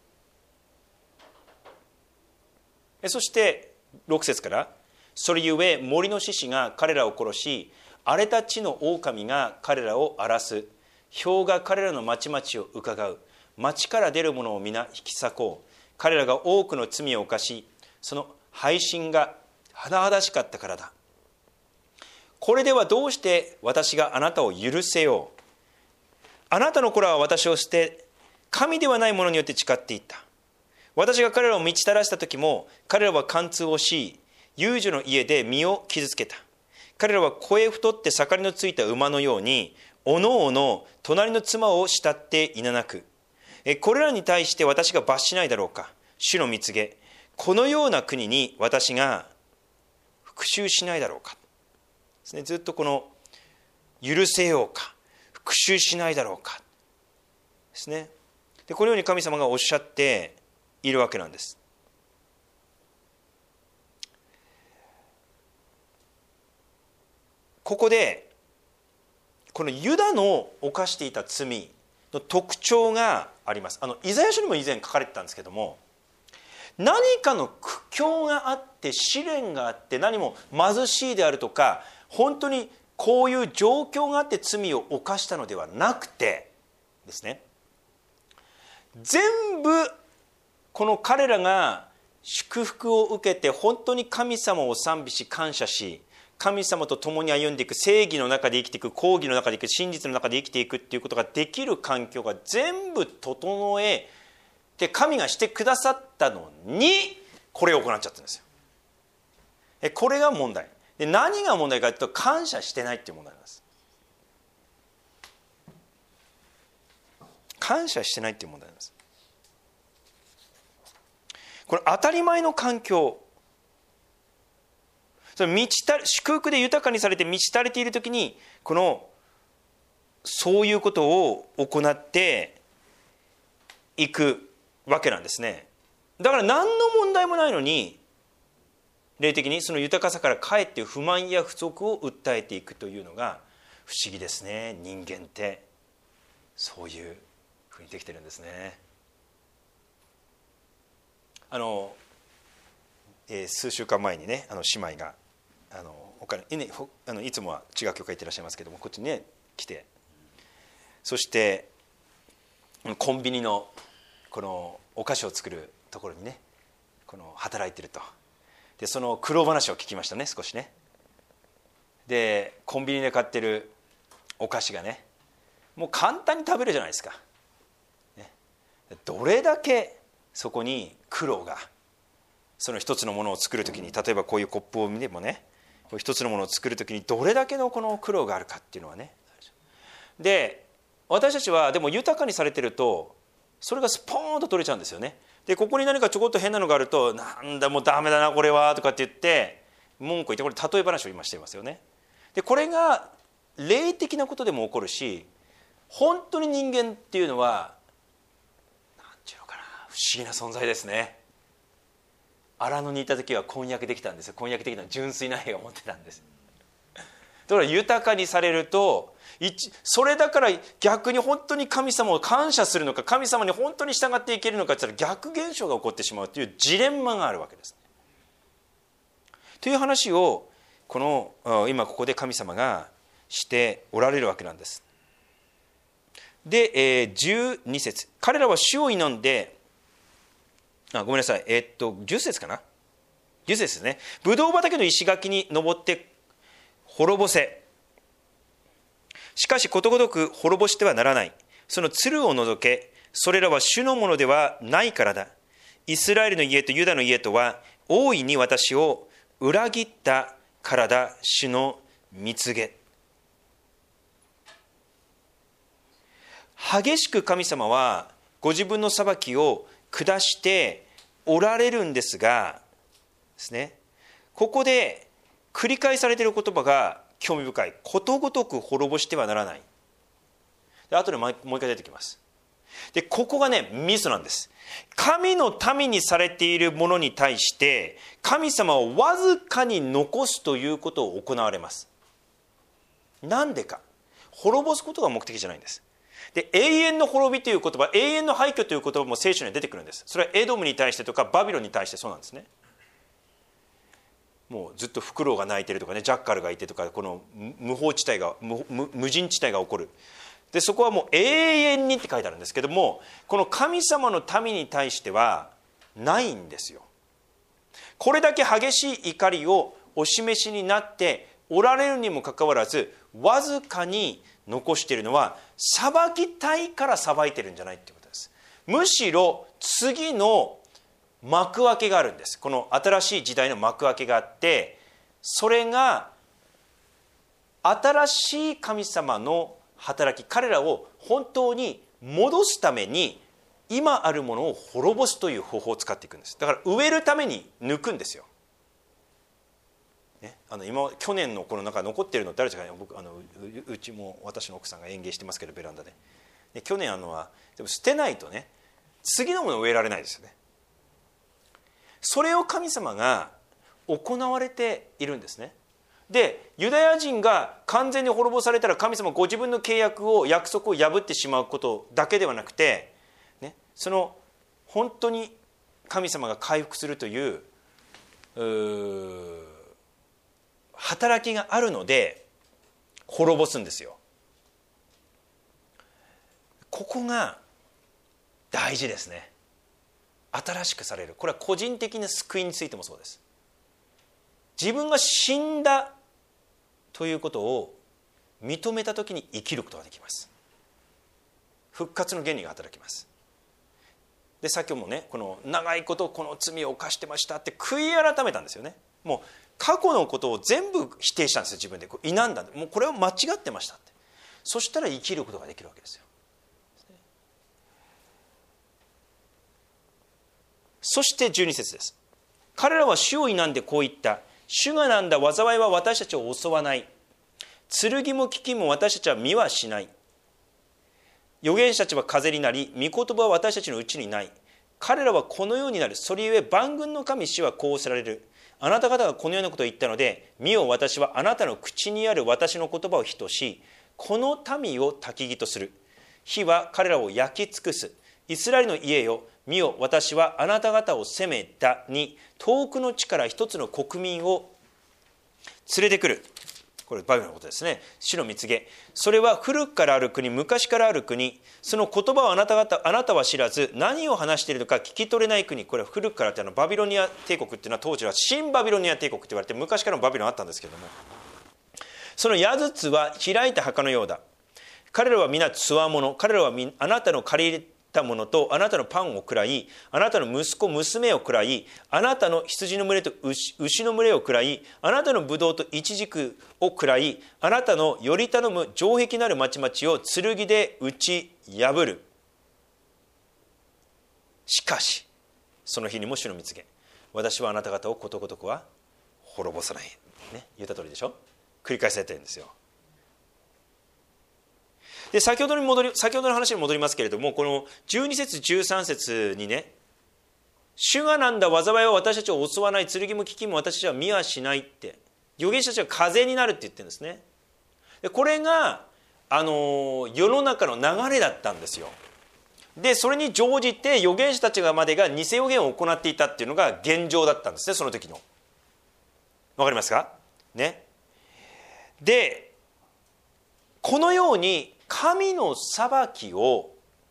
そして6節から、それゆえ森の獅子が彼らを殺し、荒れた地の狼が彼らを荒らす。豹が彼らの町々を伺う。町から出るものを皆引き裂こう。彼らが多くの罪を犯し、その背信が甚だしかったからだ。これではどうして私があなたを許せよう。あなたの子らは私を捨て、神ではないものによって誓っていった。私が彼らを満ちたらした時も、彼らは貫通をし、遊女の家で身を傷つけた。彼らは肥え太って盛りのついた馬のように、おのおの隣の妻を慕っていななく。これらに対して私が罰しないだろうか。主の蜜げ、このような国に私が復讐しないだろうか。ですね、ずっとこの許せようか、復讐しないだろうかですね。でこのように神様がおっしゃっているわけなんです。ここでこのユダの犯していた罪の特徴があります。イザヤ書にも以前書かれてたんですけども、何かの苦境があって試練があって、何も貧しいであるとか本当にこういう状況があって罪を犯したのではなくてですね、全部この彼らが祝福を受けて本当に神様を賛美し感謝し、神様と共に歩んでいく、正義の中で生きていく、公義の中で生きていく、真実の中で生きていくっていうことができる環境が全部整えて神がしてくださったのに、これを行っちゃったんですよ。これが問題で、何が問題かというと感謝してないっていう問題なんです。感謝してないっていう問題なんです。これ当たり前の環境、それ祝福で豊かにされて満ち足れているときにそういうことを行っていくわけなんですね。だから何の問題もないのに、霊的にその豊かさからかえって不満や不足を訴えていくというのが不思議ですね。人間ってそういうふうにできてるんですね。数週間前にね、姉妹がいつもは違う教会行ってらっしゃいますけども、こっちにね来て、そしてコンビニのこのお菓子を作るところにね働いてると。でその苦労話を聞きましたね、少しね。でコンビニで買ってるお菓子がね、もう簡単に食べるじゃないですか、ね、どれだけそこに苦労が、その一つのものを作るときに、例えばこういうコップを見てもね、一つのものを作るときにどれだけのこの苦労があるかっていうのはね。で私たちはでも豊かにされてるとそれがスポーンと取れちゃうんですよね。でここに何かちょこっと変なのがあると、なんだもうダメだなこれはとかって言って文句言って、これ例え話を今していますよね。でこれが霊的なことでも起こるし、本当に人間っていうのはなんていうのかな、不思議な存在ですね。荒野にいた時は婚約できたんですよ。婚約的な純粋な愛を持ってたんです。だから豊かにされると、それだから逆に本当に神様を感謝するのか、神様に本当に従っていけるのかって言ったら逆現象が起こってしまうというジレンマがあるわけです。という話を今ここで神様がしておられるわけなんです。で、12節、彼らは主を祈んで、ごめんなさい、10節かな、10節ですね。ブドウ畑の石垣に登って滅ぼせ。しかしことごとく滅ぼしてはならない。その鶴を除け。それらは主のものではないからだ。イスラエルの家とユダの家とは大いに私を裏切ったからだ。主の蜜げ。激しく神様はご自分の裁きを下しておられるんですがですね、ここで繰り返されている言葉が興味深い。ことごとく滅ぼしてはならない。で後でもう一回出てきます。 でここがねミソなんです。神の民にされているものに対して神様をわずかに残すということを行われます。なんでか、滅ぼすことが目的じゃないんです。で永遠の滅びという言葉、永遠の廃墟という言葉も聖書には出てくるんです。それはエドムに対してとかバビロンに対してそうなんですね。もうずっとフクロウが鳴いてるとかね、ジャッカルがいてとか、この無法地帯が 無人地帯が起こる。でそこはもう永遠にって書いてあるんですけども、この神様の民に対してはないんですよ。これだけ激しい怒りをお示しになっておられるにもかかわらず、わずかに残しているのは裁きたいから裁いてるんじゃないっていうことです。むしろ次の幕開けがあるんです。この新しい時代の幕開けがあって、それが新しい神様の働き、彼らを本当に戻すために今あるものを滅ぼすという方法を使っていくんです。だから植えるために抜くんですよ、ね、去年のこの中残っているのってあるじゃない。僕うちも私の奥さんが園芸してますけどベランダで去年はでも捨てないとね次のものを植えられないですよね。それを神様が行われているんですね。でユダヤ人が完全に滅ぼされたら神様ご自分の契約を約束を破ってしまうことだけではなくて、ね、その本当に神様が回復するという働きがあるので滅ぼすんですよ。ここが大事ですね。新しくされる。これは個人的な救いについてもそうです。自分が死んだということを認めたときに生きることができます。復活の原理が働きます。で先ほどもね、この長いことこの罪を犯してましたって悔い改めたんですよね。もう過去のことを全部否定したんですよ。自分で否んだんで、もうこれは間違ってましたって。そしたら生きることができるわけですよ。そして12節です。彼らは主を否んでこう言った。主がなんだ災いは私たちを襲わない。剣も飢饉も私たちは見はしない。預言者たちは風になり、御言葉は私たちのうちにない。彼らはこのようになる。それゆえ万軍の神主はこうせられる。あなた方がこのようなことを言ったので、見よ私はあなたの口にある私の言葉を火とし、この民を焚き木とする。火は彼らを焼き尽くす。イスラエルの家よ、見よ私はあなた方を責めたに、遠くの地から一つの国民を連れてくる。これバビロンのことですね。主の蜜げ。それは古くからある国、昔からある国。その言葉をあなたは知らず、何を話しているのか聞き取れない国。これは古くからってバビロニア帝国っていうのは当時は新バビロニア帝国って言われて、昔からもバビロンあったんですけれども、その矢筒は開いた墓のようだ。彼らは皆つわもの。彼らはあなたの借りたものとあなたのパンを食らい、あなたの息子娘を食らい、あなたの羊の群れと 牛の群れを食らい、あなたのブドウとイチジクを食らい、あなたのより頼む城壁なる町々を剣で打ち破る。しかしその日にも主の蜜げ。私はあなた方をことごとくは滅ぼさない、ね、言った通りでしょ。繰り返されてるんですよ。で先ほどの話に戻りますけれども、この12節13節にね、主がなんだ災いは私たちを襲わない、剣も飢饉も私たちは見はしないって、預言者たちは風になるって言ってるんですね。でこれが世の中の流れだったんですよ。でそれに乗じて預言者たちまでが偽預言を行っていたっていうのが現状だったんですね、その時の。わかりますかね。でこのように神の裁きを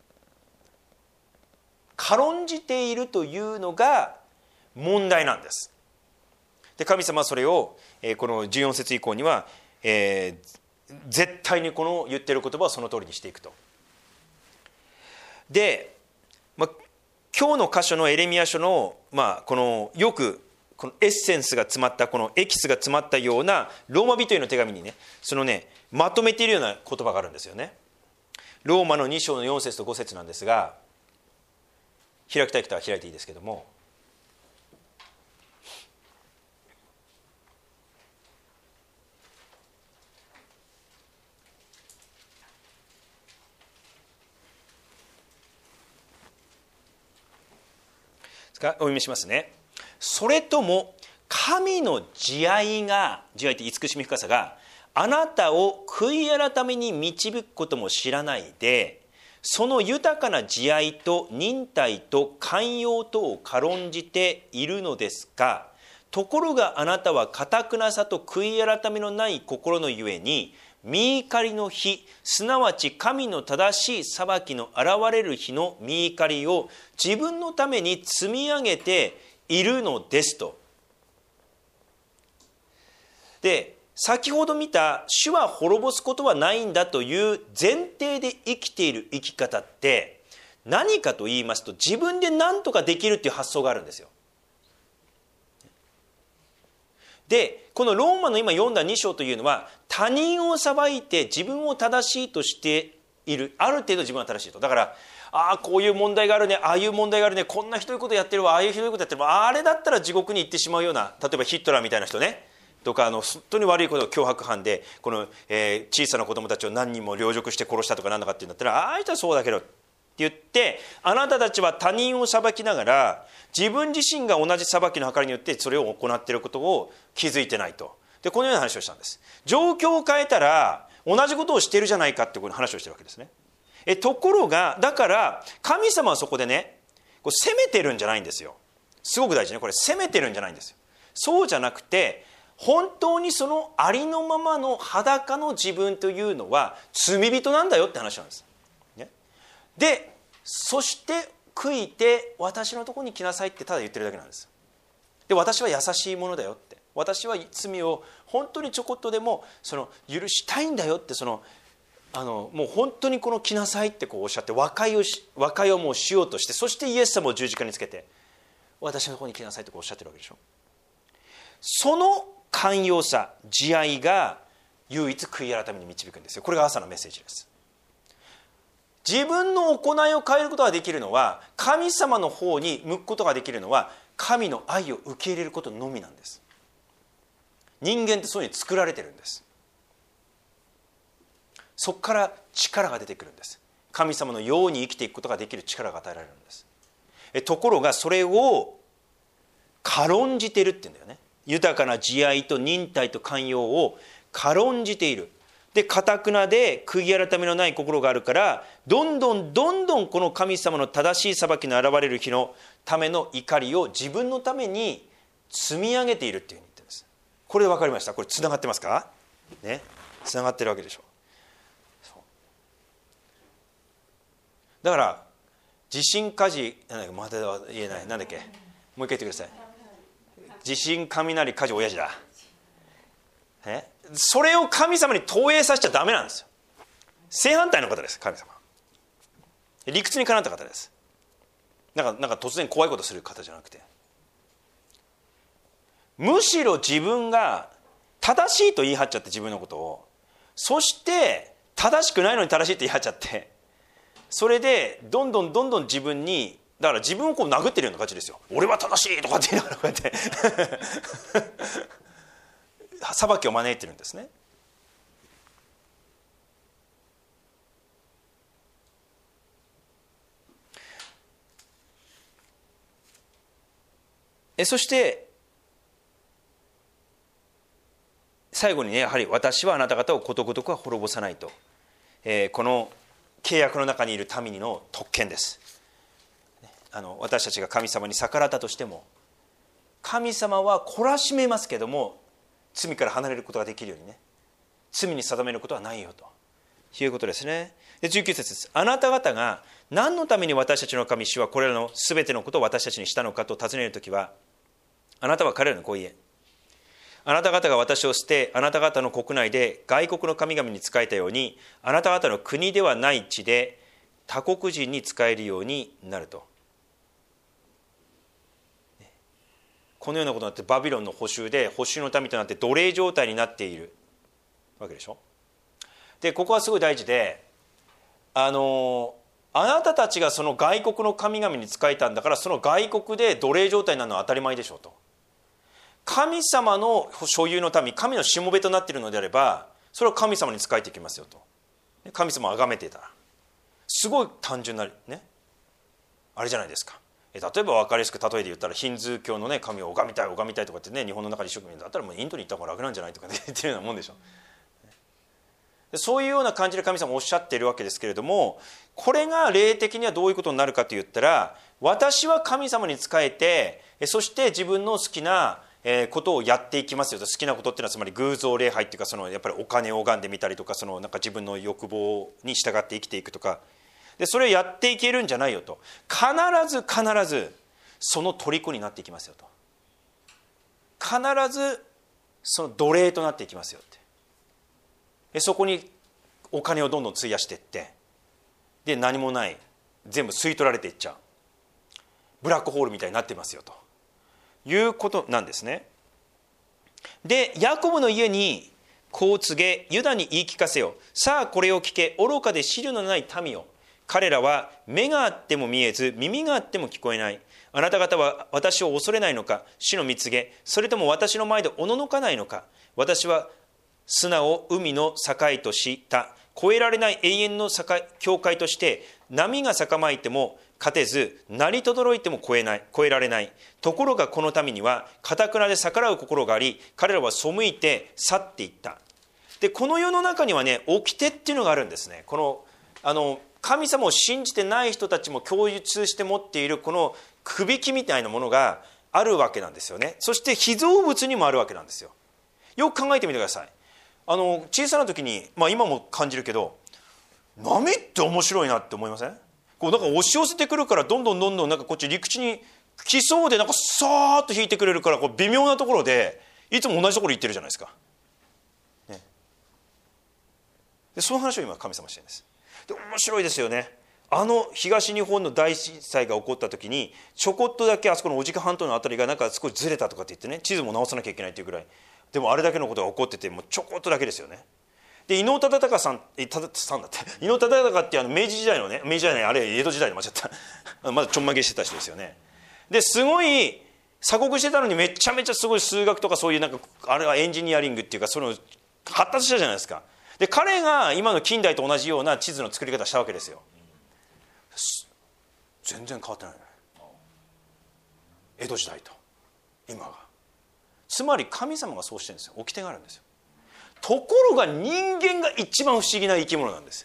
軽んじているというのが問題なんです。で神様はそれをこの14節以降には、絶対にこの言っている言葉をその通りにしていくと。で、今日の箇所のエレミヤ書の、このよくこのエッセンスが詰まった、このエキスが詰まったようなローマ人への手紙にね、そのねまとめているような言葉があるんですよね。ローマの2章の4節と5節なんですが、開きたい方は開いていいですけども、 お読みしますね。それとも神の慈愛って慈しみ深さがあなたを悔い改めに導くことも知らないで、その豊かな慈愛と忍耐と寛容とを軽んじているのですが、ところがあなたは堅なさと悔い改めのない心のゆえに、御怒りの日、すなわち神の正しい裁きの現れる日の御怒りを自分のために積み上げているのですと。で、先ほど見た主は滅ぼすことはないんだという前提で生きている生き方って何かと言いますと、自分で何とかできるっていう発想があるんですよ。で、このローマの今読んだ2章というのは、他人を裁いて自分を正しいとしている、ある程度自分は正しいと。だからこういう問題があるね、ああいう問題があるね、こんなひどいことやってるわ、ああいうひどいことやってるわ、あれだったら地獄に行ってしまうような、例えばヒットラーみたいな人ねとか、本当に悪いことを脅迫犯でこの、小さな子供たちを何人も凌辱して殺したとかなんだかっていうんだったら、ああいう人はそうだけどって言って、あなたたちは他人を裁きながら自分自身が同じ裁きの計りによってそれを行っていることを気づいてないと。で、このような話をしたんです。状況を変えたら同じことをしているじゃないかってこういう話をしているわけですね。ところがだから神様はそこでね、こう責めてるんじゃないんですよ。すごく大事ね、これ責めてるんじゃないんですよ。そうじゃなくて、本当にそのありのままの裸の自分というのは罪人なんだよって話なんです、ね、で、そして悔いて私のところに来なさいってただ言ってるだけなんです。で、私は優しいものだよって、私は罪を本当にちょこっとでも許したいんだよって、もう本当にこの来なさいってこうおっしゃって和解をもうしようとして、そしてイエス様を十字架につけて私のところに来なさいってこうおっしゃってるわけでしょ。その寛容さ、慈愛が唯一悔い改めに導くんですよ。これが朝のメッセージです。自分の行いを変えることができるのは、神様の方に向くことができるのは、神の愛を受け入れることのみなんです。人間ってそういうふうに作られてるんです。そこから力が出てくるんです。神様のように生きていくことができる力が与えられるんです。ところがそれを軽んじているって言うんだよね。豊かな慈愛と忍耐と寛容を軽んじている。で、堅なで悔い改めのない心があるから、どんどんこの神様の正しい裁きの現れる日のための怒りを自分のために積み上げているっていうふうに言ってるんです。これで分かりました？これつながってますかね。つながってるわけでしょ。だから地震火事まだ言えない、なんだっけ、もう一回言ってください。地震雷火事親父だ。それを神様に投影させちゃダメなんですよ。正反対の方です。神様理屈にかなった方です。なんか突然怖いことする方じゃなくて、むしろ自分が正しいと言い張っちゃって、自分のことを、そして正しくないのに正しいって言い張っちゃって、それでどんどん自分に、だから自分をこう殴ってるような感じですよ。俺は正しいとかって言いながらこうやって裁きを招いてるんですね。そして最後にね、やはり私はあなた方をことごとくは滅ぼさないと、この契約の中にいる民の特権です。私たちが神様に逆らったとしても、神様は懲らしめますけども、罪から離れることができるようにね、罪に定めることはないよということですね。で、19節です。あなた方が何のために私たちの神主はこれらのすべてのことを私たちにしたのかと尋ねるときは、あなたは彼らにこう言え。あなた方が私を捨て、あなた方の国内で外国の神々に仕えたように、あなた方の国ではない地で他国人に仕えるようになると。このようなことになってバビロンの捕囚で、捕囚の民となって奴隷状態になっているわけでしょ。で、ここはすごい大事で、あなたたちがその外国の神々に仕えたんだから、その外国で奴隷状態になるのは当たり前でしょうと。神様の所有の民、神のしもべとなっているのであれば、それは神様に仕えていきますよと。神様を崇めていたら、すごい単純なね、あれじゃないですか。 例えば分かりやすく例えで言ったらヒンズー教のね神を拝みたい拝みたいとかってね日本の中で一生懸命だったらもうインドに行った方が楽なんじゃないとかね言ってるようなもんでしょ。そういうような感じで神様おっしゃっているわけですけれども、これが霊的にはどういうことになるかと言ったら、私は神様に仕えてそして自分の好きなことをやっていきますよと。好きなことっていうのはつまり偶像礼拝っていうか、そのやっぱりお金を拝んでみたりとか、そのなんか自分の欲望に従って生きていくとかで、それをやっていけるんじゃないよと。必ずその虜になっていきますよと。必ずその奴隷となっていきますよって。そこにお金をどんどん費やしていって、で何もない、全部吸い取られていっちゃう、ブラックホールみたいになってますよということなんですね。でヤコブの家にこう告げ、ユダに言い聞かせよ。さあこれを聞け、愚かで知るのない民よ。彼らは目があっても見えず、耳があっても聞こえない。あなた方は私を恐れないのか、主の蜜げ。それとも私の前でおののかないのか。私は砂を海の境とした越えられない永遠の境界として、波が逆まいても勝てず、鳴りとどろいても越えられない。ところがこの民には堅くなで逆らう心があり、彼らは背いて去っていった。でこの世の中にはね、掟っていうのがあるんですね。この神様を信じてない人たちも共通して持っているこのくびきみたいなものがあるわけなんですよね。そして被造物にもあるわけなんですよ。よく考えてみてください。小さな時に、今も感じるけど、波って面白いなって思いません？こうなんか押し寄せてくるから、どんどんなんかこっち陸地に来そうで、なんかさーっと引いてくれるから、こう微妙なところでいつも同じところ行ってるじゃないですか、ね、でその話を今神様してるんです。で面白いですよね。東日本の大震災が起こった時に、ちょこっとだけあそこの小鹿半島のあたりがなんか少しずれたとかって言ってね、地図も直さなきゃいけないっていうぐらい、でもあれだけのことが起こってて、もうちょこっとだけですよね。で伊能忠敬さんだって伊能忠敬って明治時代のね、明治時代のあれ江戸時代で間違ったまだちょんまげしてた人ですよね。ですごい鎖国してたのに、めちゃめちゃすごい数学とかそういうなんかあれはエンジニアリングっていうか、その発達したじゃないですか。で彼が今の近代と同じような地図の作り方したわけですよ。全然変わってないね、江戸時代と今が。つまり神様がそうしてるんですよ。掟があるんですよ。ところが人間が一番不思議な生き物なんです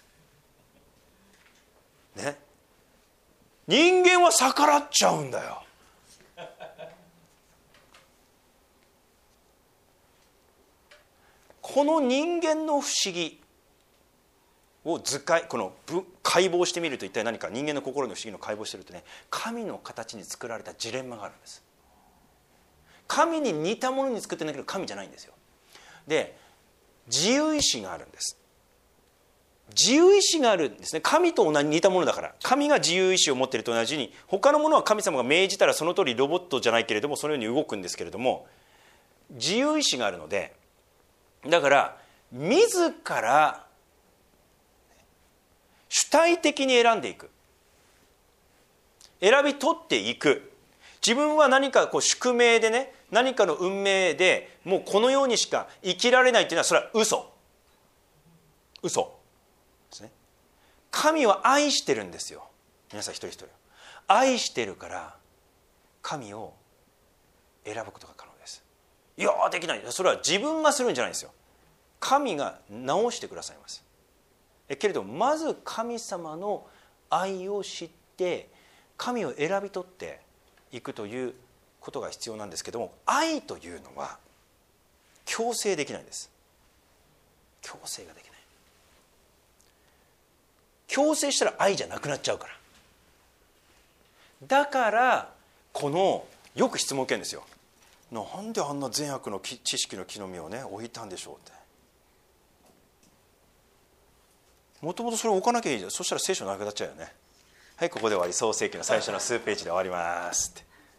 よ、ね、人間は逆らっちゃうんだよ。この人間の不思議を解剖してみると、一体何か、人間の心の不思議の解剖してるとね、神の形に作られたジレンマがあるんです。神に似たものに作ってないけど神じゃないんですよ。で自由意志があるんです。自由意志があるんですね。神と似たものだから。神が自由意志を持っていると同じに、他のものは神様が命じたらその通りロボットじゃないけれどもそのように動くんですけれども、自由意志があるので、だから自ら主体的に選んでいく、選び取っていく。自分は何か宿命でね、何かの運命でもうこのようにしか生きられないっていうのは、それは嘘ですね。神は愛してるんですよ。皆さん一人一人愛してるから、神を選ぶことが可能です。いやできない、それは自分がするんじゃないんですよ。神が直してくださいます。けれどまず神様の愛を知って神を選び取っていくということが必要なんですけども、愛というのは強制できないんです。強制ができない。強制したら愛じゃなくなっちゃうから。だからよく質問を受けるんですよ。なんであんな善悪の知識の木の実をね置いたんでしょうって。もともとそれを置かなきゃいいじゃん。そしたら聖書なくなっちゃうよね。はい、ここで終わり。創世記の最初の数ページで終わります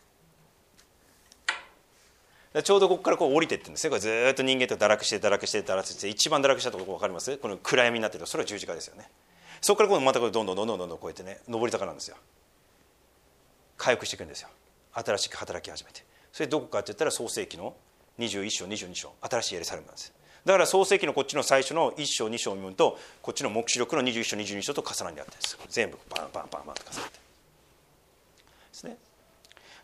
って。ちょうどここから降りていってるんですね。これずっと人間と堕落して一番堕落したところ分かります？この暗闇になってると、それは十字架ですよね。そこからまたどんどんこうやってね、上り坂なんですよ。回復していくんですよ。新しく働き始めて。それどこかって言ったら創世記の21章22章、新しいエルサレムなんです。だから創世記のこっちの最初の1章2章を読むと、こっちの黙示録の21章22章と重なり合ってるんです。全部バンバンバンバンと重なってですね。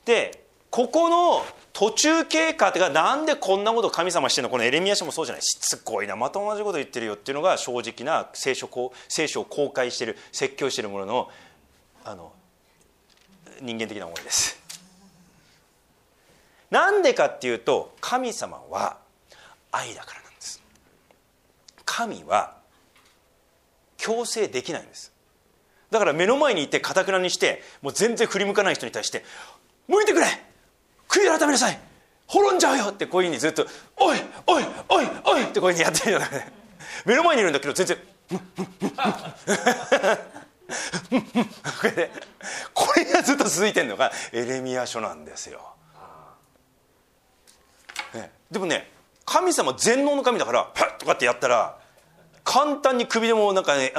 でここの途中経過がなんでこんなこと神様してるの、このエレミヤ書もそうじゃない、しつこいな、また同じこと言ってるよっていうのが正直な聖書を公開している、説教しているものの人間的な思いです。なんでかっていうと、神様は愛だからなんです。神は強制できないんです。だから目の前にいて堅くなにして、もう全然振り向かない人に対して「向いてくれ、悔い改めなさい、滅んじゃうよ」ってこういうふうにずっと「おいおいおいおい」ってこういうふうにやってるじゃない。目の前にいるんだけど全然これがずっと続いてるのがエレミヤ書なんですよ。でもね、神様全能の神だからパッとかってやったら簡単に首でもなんかね、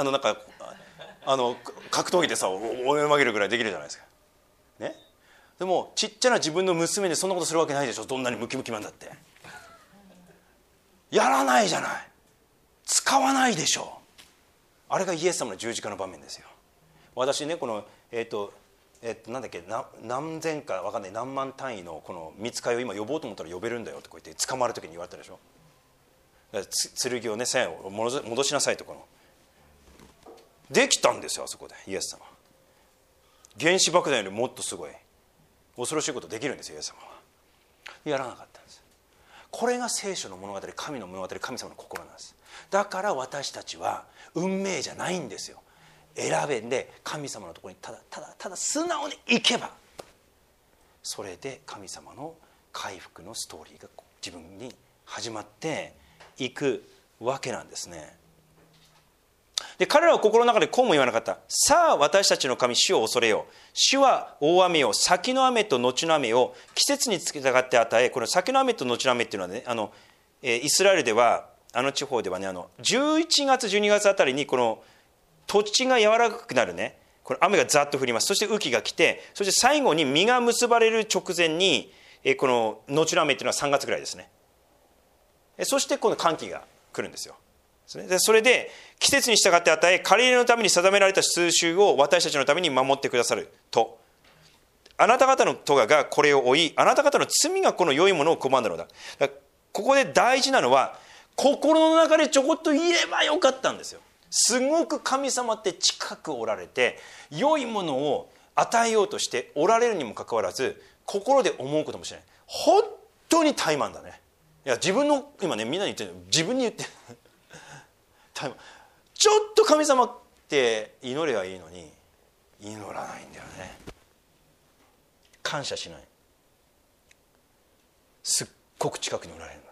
格闘技でさ追い曲げるぐらいできるじゃないですか、ね、でもちっちゃな自分の娘でそんなことするわけないでしょ。どんなにムキムキなんだってやらないじゃない、使わないでしょ。あれがイエス様の十字架の場面ですよ。私ね、このなんだっけ、何千か分かんない何万単位のこの御使いを今呼ぼうと思ったら呼べるんだよってこう言って捕まる時に言われたでしょ。剣をね、線を戻しなさいとこのできたんですよ、あそこでイエス様。原子爆弾よりもっとすごい恐ろしいことできるんですよ、イエス様は。やらなかったんです。これが聖書の物語、神の物語、神様の心なんです。だから私たちは運命じゃないんですよ。選べんで神様のところにただ素直に行けば、それで神様の回復のストーリーが自分に始まっていくわけなんですね。で彼らは心の中でこうも言わなかった。さあ私たちの神、主を恐れよう。主は大雨を、先の雨と後の雨を季節に従って与え。この先の雨と後の雨っていうのはね、イスラエルでは地方ではね、11月12月あたりにこの土地が柔らかくなるね、この雨がざっと降ります。そして雨季が来て、そして最後に実が結ばれる直前にこの後の雨っていうのは3月ぐらいですね。そしてこの乾季が来るんですよ。それで季節に従って与え、借り入れのために定められた数週を私たちのために守ってくださると。あなた方の咎がこれを追い、あなた方の罪がこの良いものを拒んだのだ。だからここで大事なのは、心の中でちょこっと言えばよかったんですよ。すごく神様って近くおられて、良いものを与えようとしておられるにもかかわらず、心で思うこともしれない。本当に怠慢だね。いや自分の今ね、みんなに言ってる、自分に言ってる怠慢。ちょっと神様って祈ればいいのに祈らないんだよね。感謝しない。すっごく近くにおられるのに。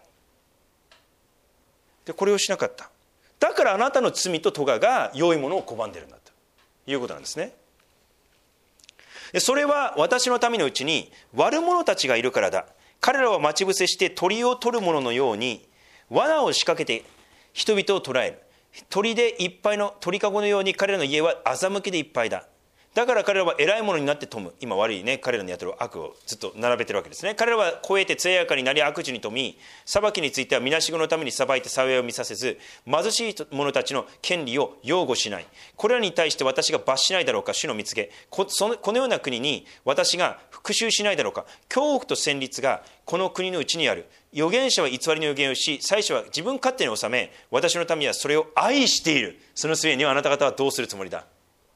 でこれをしなかった。だからあなたの罪と咎が良いものを拒んでいるんだということなんですね。でそれは私の民のうちに悪者たちがいるからだ。彼らは待ち伏せして鳥を取る者のように罠を仕掛けて人々を捕らえる。鳥でいっぱいの鳥かごのように彼らの家は欺きでいっぱいだ。だから彼らは偉いものになって富む。今悪いね、彼らのやってる悪をずっと並べてるわけですね。彼らは超えて艶やかになり悪事に富み、裁きについてはみなしごのために裁いて幸いを見させず、貧しい者たちの権利を擁護しない。これらに対して私が罰しないだろうか、主の蜜げ。このような国に私が復讐しないだろうか。恐怖と戦慄がこの国のうちにある。預言者は偽りの預言をし、祭司は自分勝手に治め、私の民はそれを愛している。その末にはあなた方はどうするつもりだ。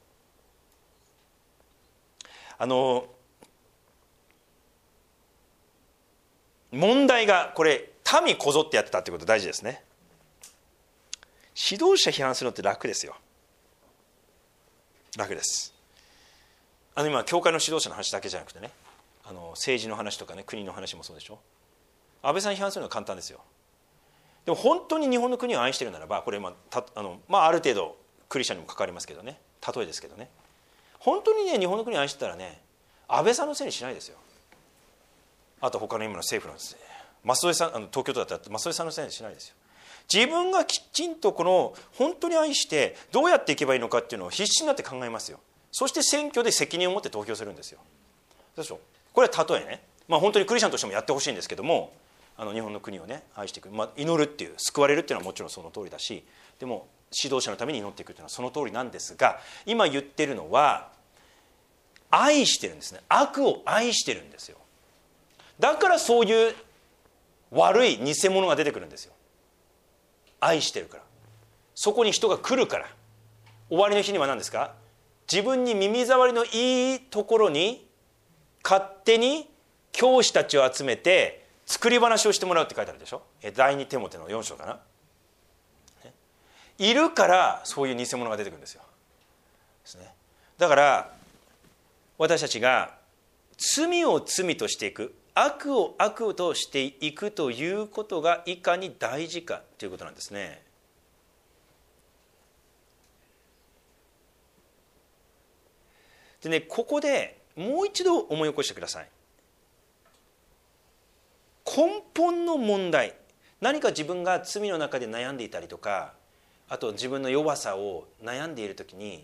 問題がこれ、民こぞってやってたってこと大事ですね。指導者批判するのって楽ですよ。楽です。今教会の指導者の話だけじゃなくてね、政治の話とかね、国の話もそうでしょ。安倍さん批判するのは簡単ですよ。でも本当に日本の国を愛しているならば、これある程度クリスチャンにも関わりますけどね、例えですけどね、本当にね日本の国を愛してたらね、安倍さんのせいにしないですよ。あと他の今の政府の舛添さん、東京都だったら舛添さんのせいにしないですよ。自分がきちんとこの本当に愛してどうやっていけばいいのかっていうのを必死になって考えますよ。そして選挙で責任を持って投票するんですよ。どうでしょう。これは例えね、本当にクリスチャンとしてもやってほしいんですけども、日本の国をね愛していく、祈るっていう、救われるっていうのはもちろんその通りだし、でも指導者のために祈っていくっていうのはその通りなんですが、今言ってるのは愛してるんですね。悪を愛してるんですよ。だからそういう悪い偽物が出てくるんですよ。愛してるから。そこに人が来るから。終わりの日には何ですか？自分に耳障りのいいところに勝手に教師たちを集めて作り話をしてもらうって書いてあるでしょ。第二テモテの4章かな。いるからそういう偽物が出てくるんですよ。ですね。だから私たちが罪を罪としていく、悪を悪としていくということがいかに大事かということなんですね。でね、ここでもう一度思い起こしてください。根本の問題、何か自分が罪の中で悩んでいたりとか、あと自分の弱さを悩んでいるときに、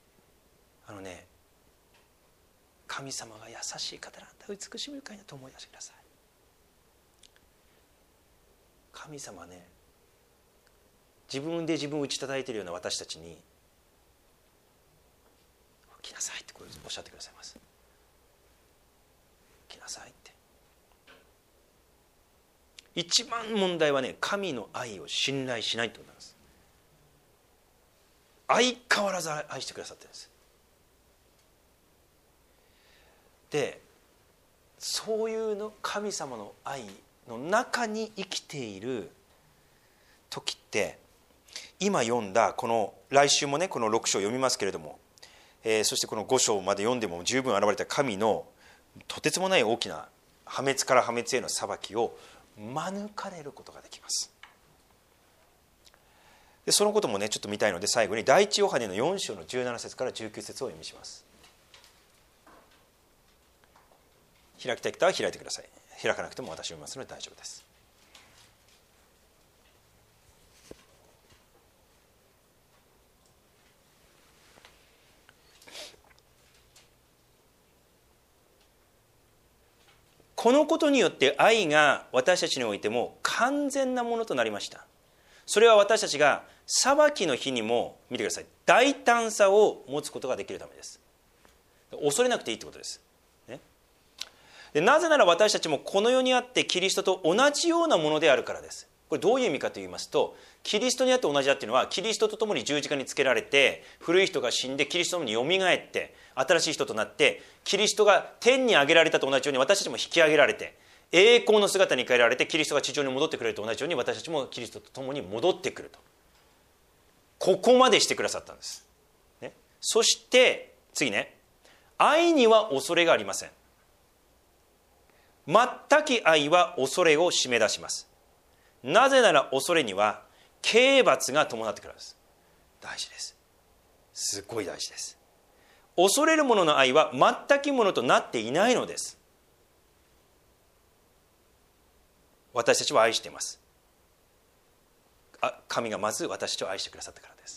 神様が優しい方なんだ、美しい深いなと思い出してください。神様はね、自分で自分を打ち叩いているような私たちに来なさいってこうおっしゃってくださいます。来なさいって。一番問題はね、神の愛を信頼しないってことなんです。相変わらず愛してくださってるんです。で、そういうの神様の愛の中に生きている時って、今読んだこの来週もねこの6章読みますけれども、そしてこの5章まで読んでも十分現れた神のとてつもない大きな破滅から破滅への裁きを免れることができます。でそのこともねちょっと見たいので、最後に第一ヨハネの4章の17節から19節をお読みします。開きたい方は開いてください。開かなくても私読みますので大丈夫です。このことによって愛が私たちにおいても完全なものとなりました。それは私たちが裁きの日にも、見てください、大胆さを持つことができるためです。恐れなくていいってことです、ね、でなぜなら私たちもこの世にあってキリストと同じようなものであるからです。これどういう意味かと言いますと、キリストにあって同じだっていうのは、キリストと共に十字架につけられて、古い人が死んでキリストと共によみがえって新しい人となって、キリストが天に上げられたと同じように私たちも引き上げられて栄光の姿に変えられて、キリストが地上に戻ってくれると同じように私たちもキリストと共に戻ってくると、ここまでしてくださったんです、ね、そして次ね、愛には恐れがありません。全き愛は恐れを締め出します。なぜなら恐れには刑罰が伴ってくるんです。大事です。すごい大事です。恐れる者の愛は全きものとなっていないのです。私たちは愛しています。神がまず私たちを愛してくださったからです。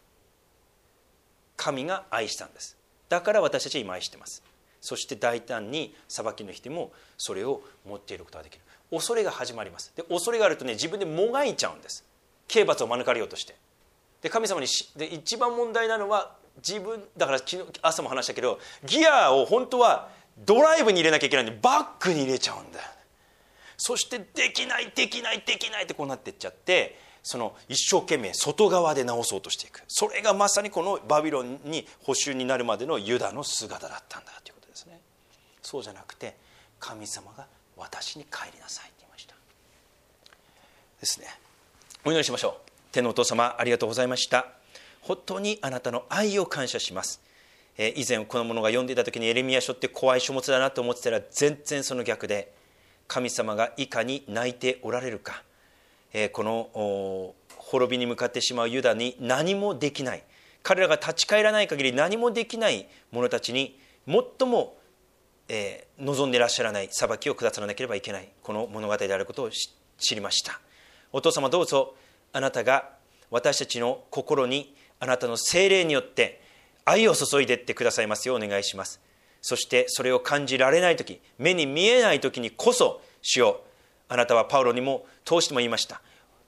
神が愛したんです。だから私たちは今愛しています。そして大胆に裁きの日でもそれを持っていることができる。恐れが始まります。で恐れがあるとね、自分でもがいちゃうんです。刑罰を免れようとして。で神様にで一番問題なのは自分だから、昨日朝も話したけど、ギアを本当はドライブに入れなきゃいけないのにバックに入れちゃうんだよ。そしてできないってこうなっていっちゃって、その一生懸命外側で直そうとしていく。それがまさにこのバビロンに捕囚になるまでのユダの姿だったんだということですね。そうじゃなくて、神様が私に帰りなさいって言いましたですね。お祈りしましょう。天のお父様、ありがとうございました。本当にあなたの愛を感謝します。以前このものが読んでいた時に、エレミヤ書って怖い書物だなと思ってたら、全然その逆で、神様がいかに泣いておられるか、この滅びに向かってしまうユダに何もできない、彼らが立ち返らない限り何もできない者たちに最も、望んでいらっしゃらない裁きを下さなければいけない、この物語であることを知りました。お父様、どうぞあなたが私たちの心にあなたの聖霊によって愛を注いでいってくださいますようお願いします。そしてそれを感じられないとき、目に見えないときにこそ、主よ、あなたはパウロにも通しても言いました。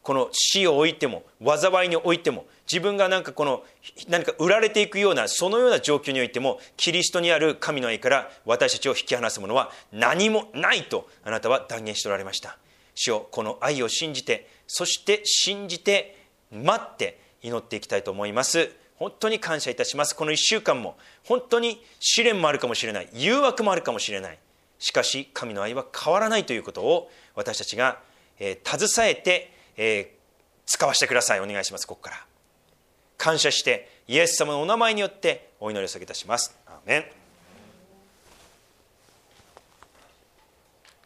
この死を置いても災いにおいても、自分が何か売られていくようなそのような状況においても、キリストにある神の愛から私たちを引き離すものは何もないとあなたは断言しておられました。主よ、この愛を信じて、そして信じて待って祈っていきたいと思います。本当に感謝いたします。この1週間も本当に試練もあるかもしれない、誘惑もあるかもしれない。しかし神の愛は変わらないということを私たちが携えて使わせてください。お願いします。ここから感謝してイエス様のお名前によってお祈りを下げいたします。アーメン。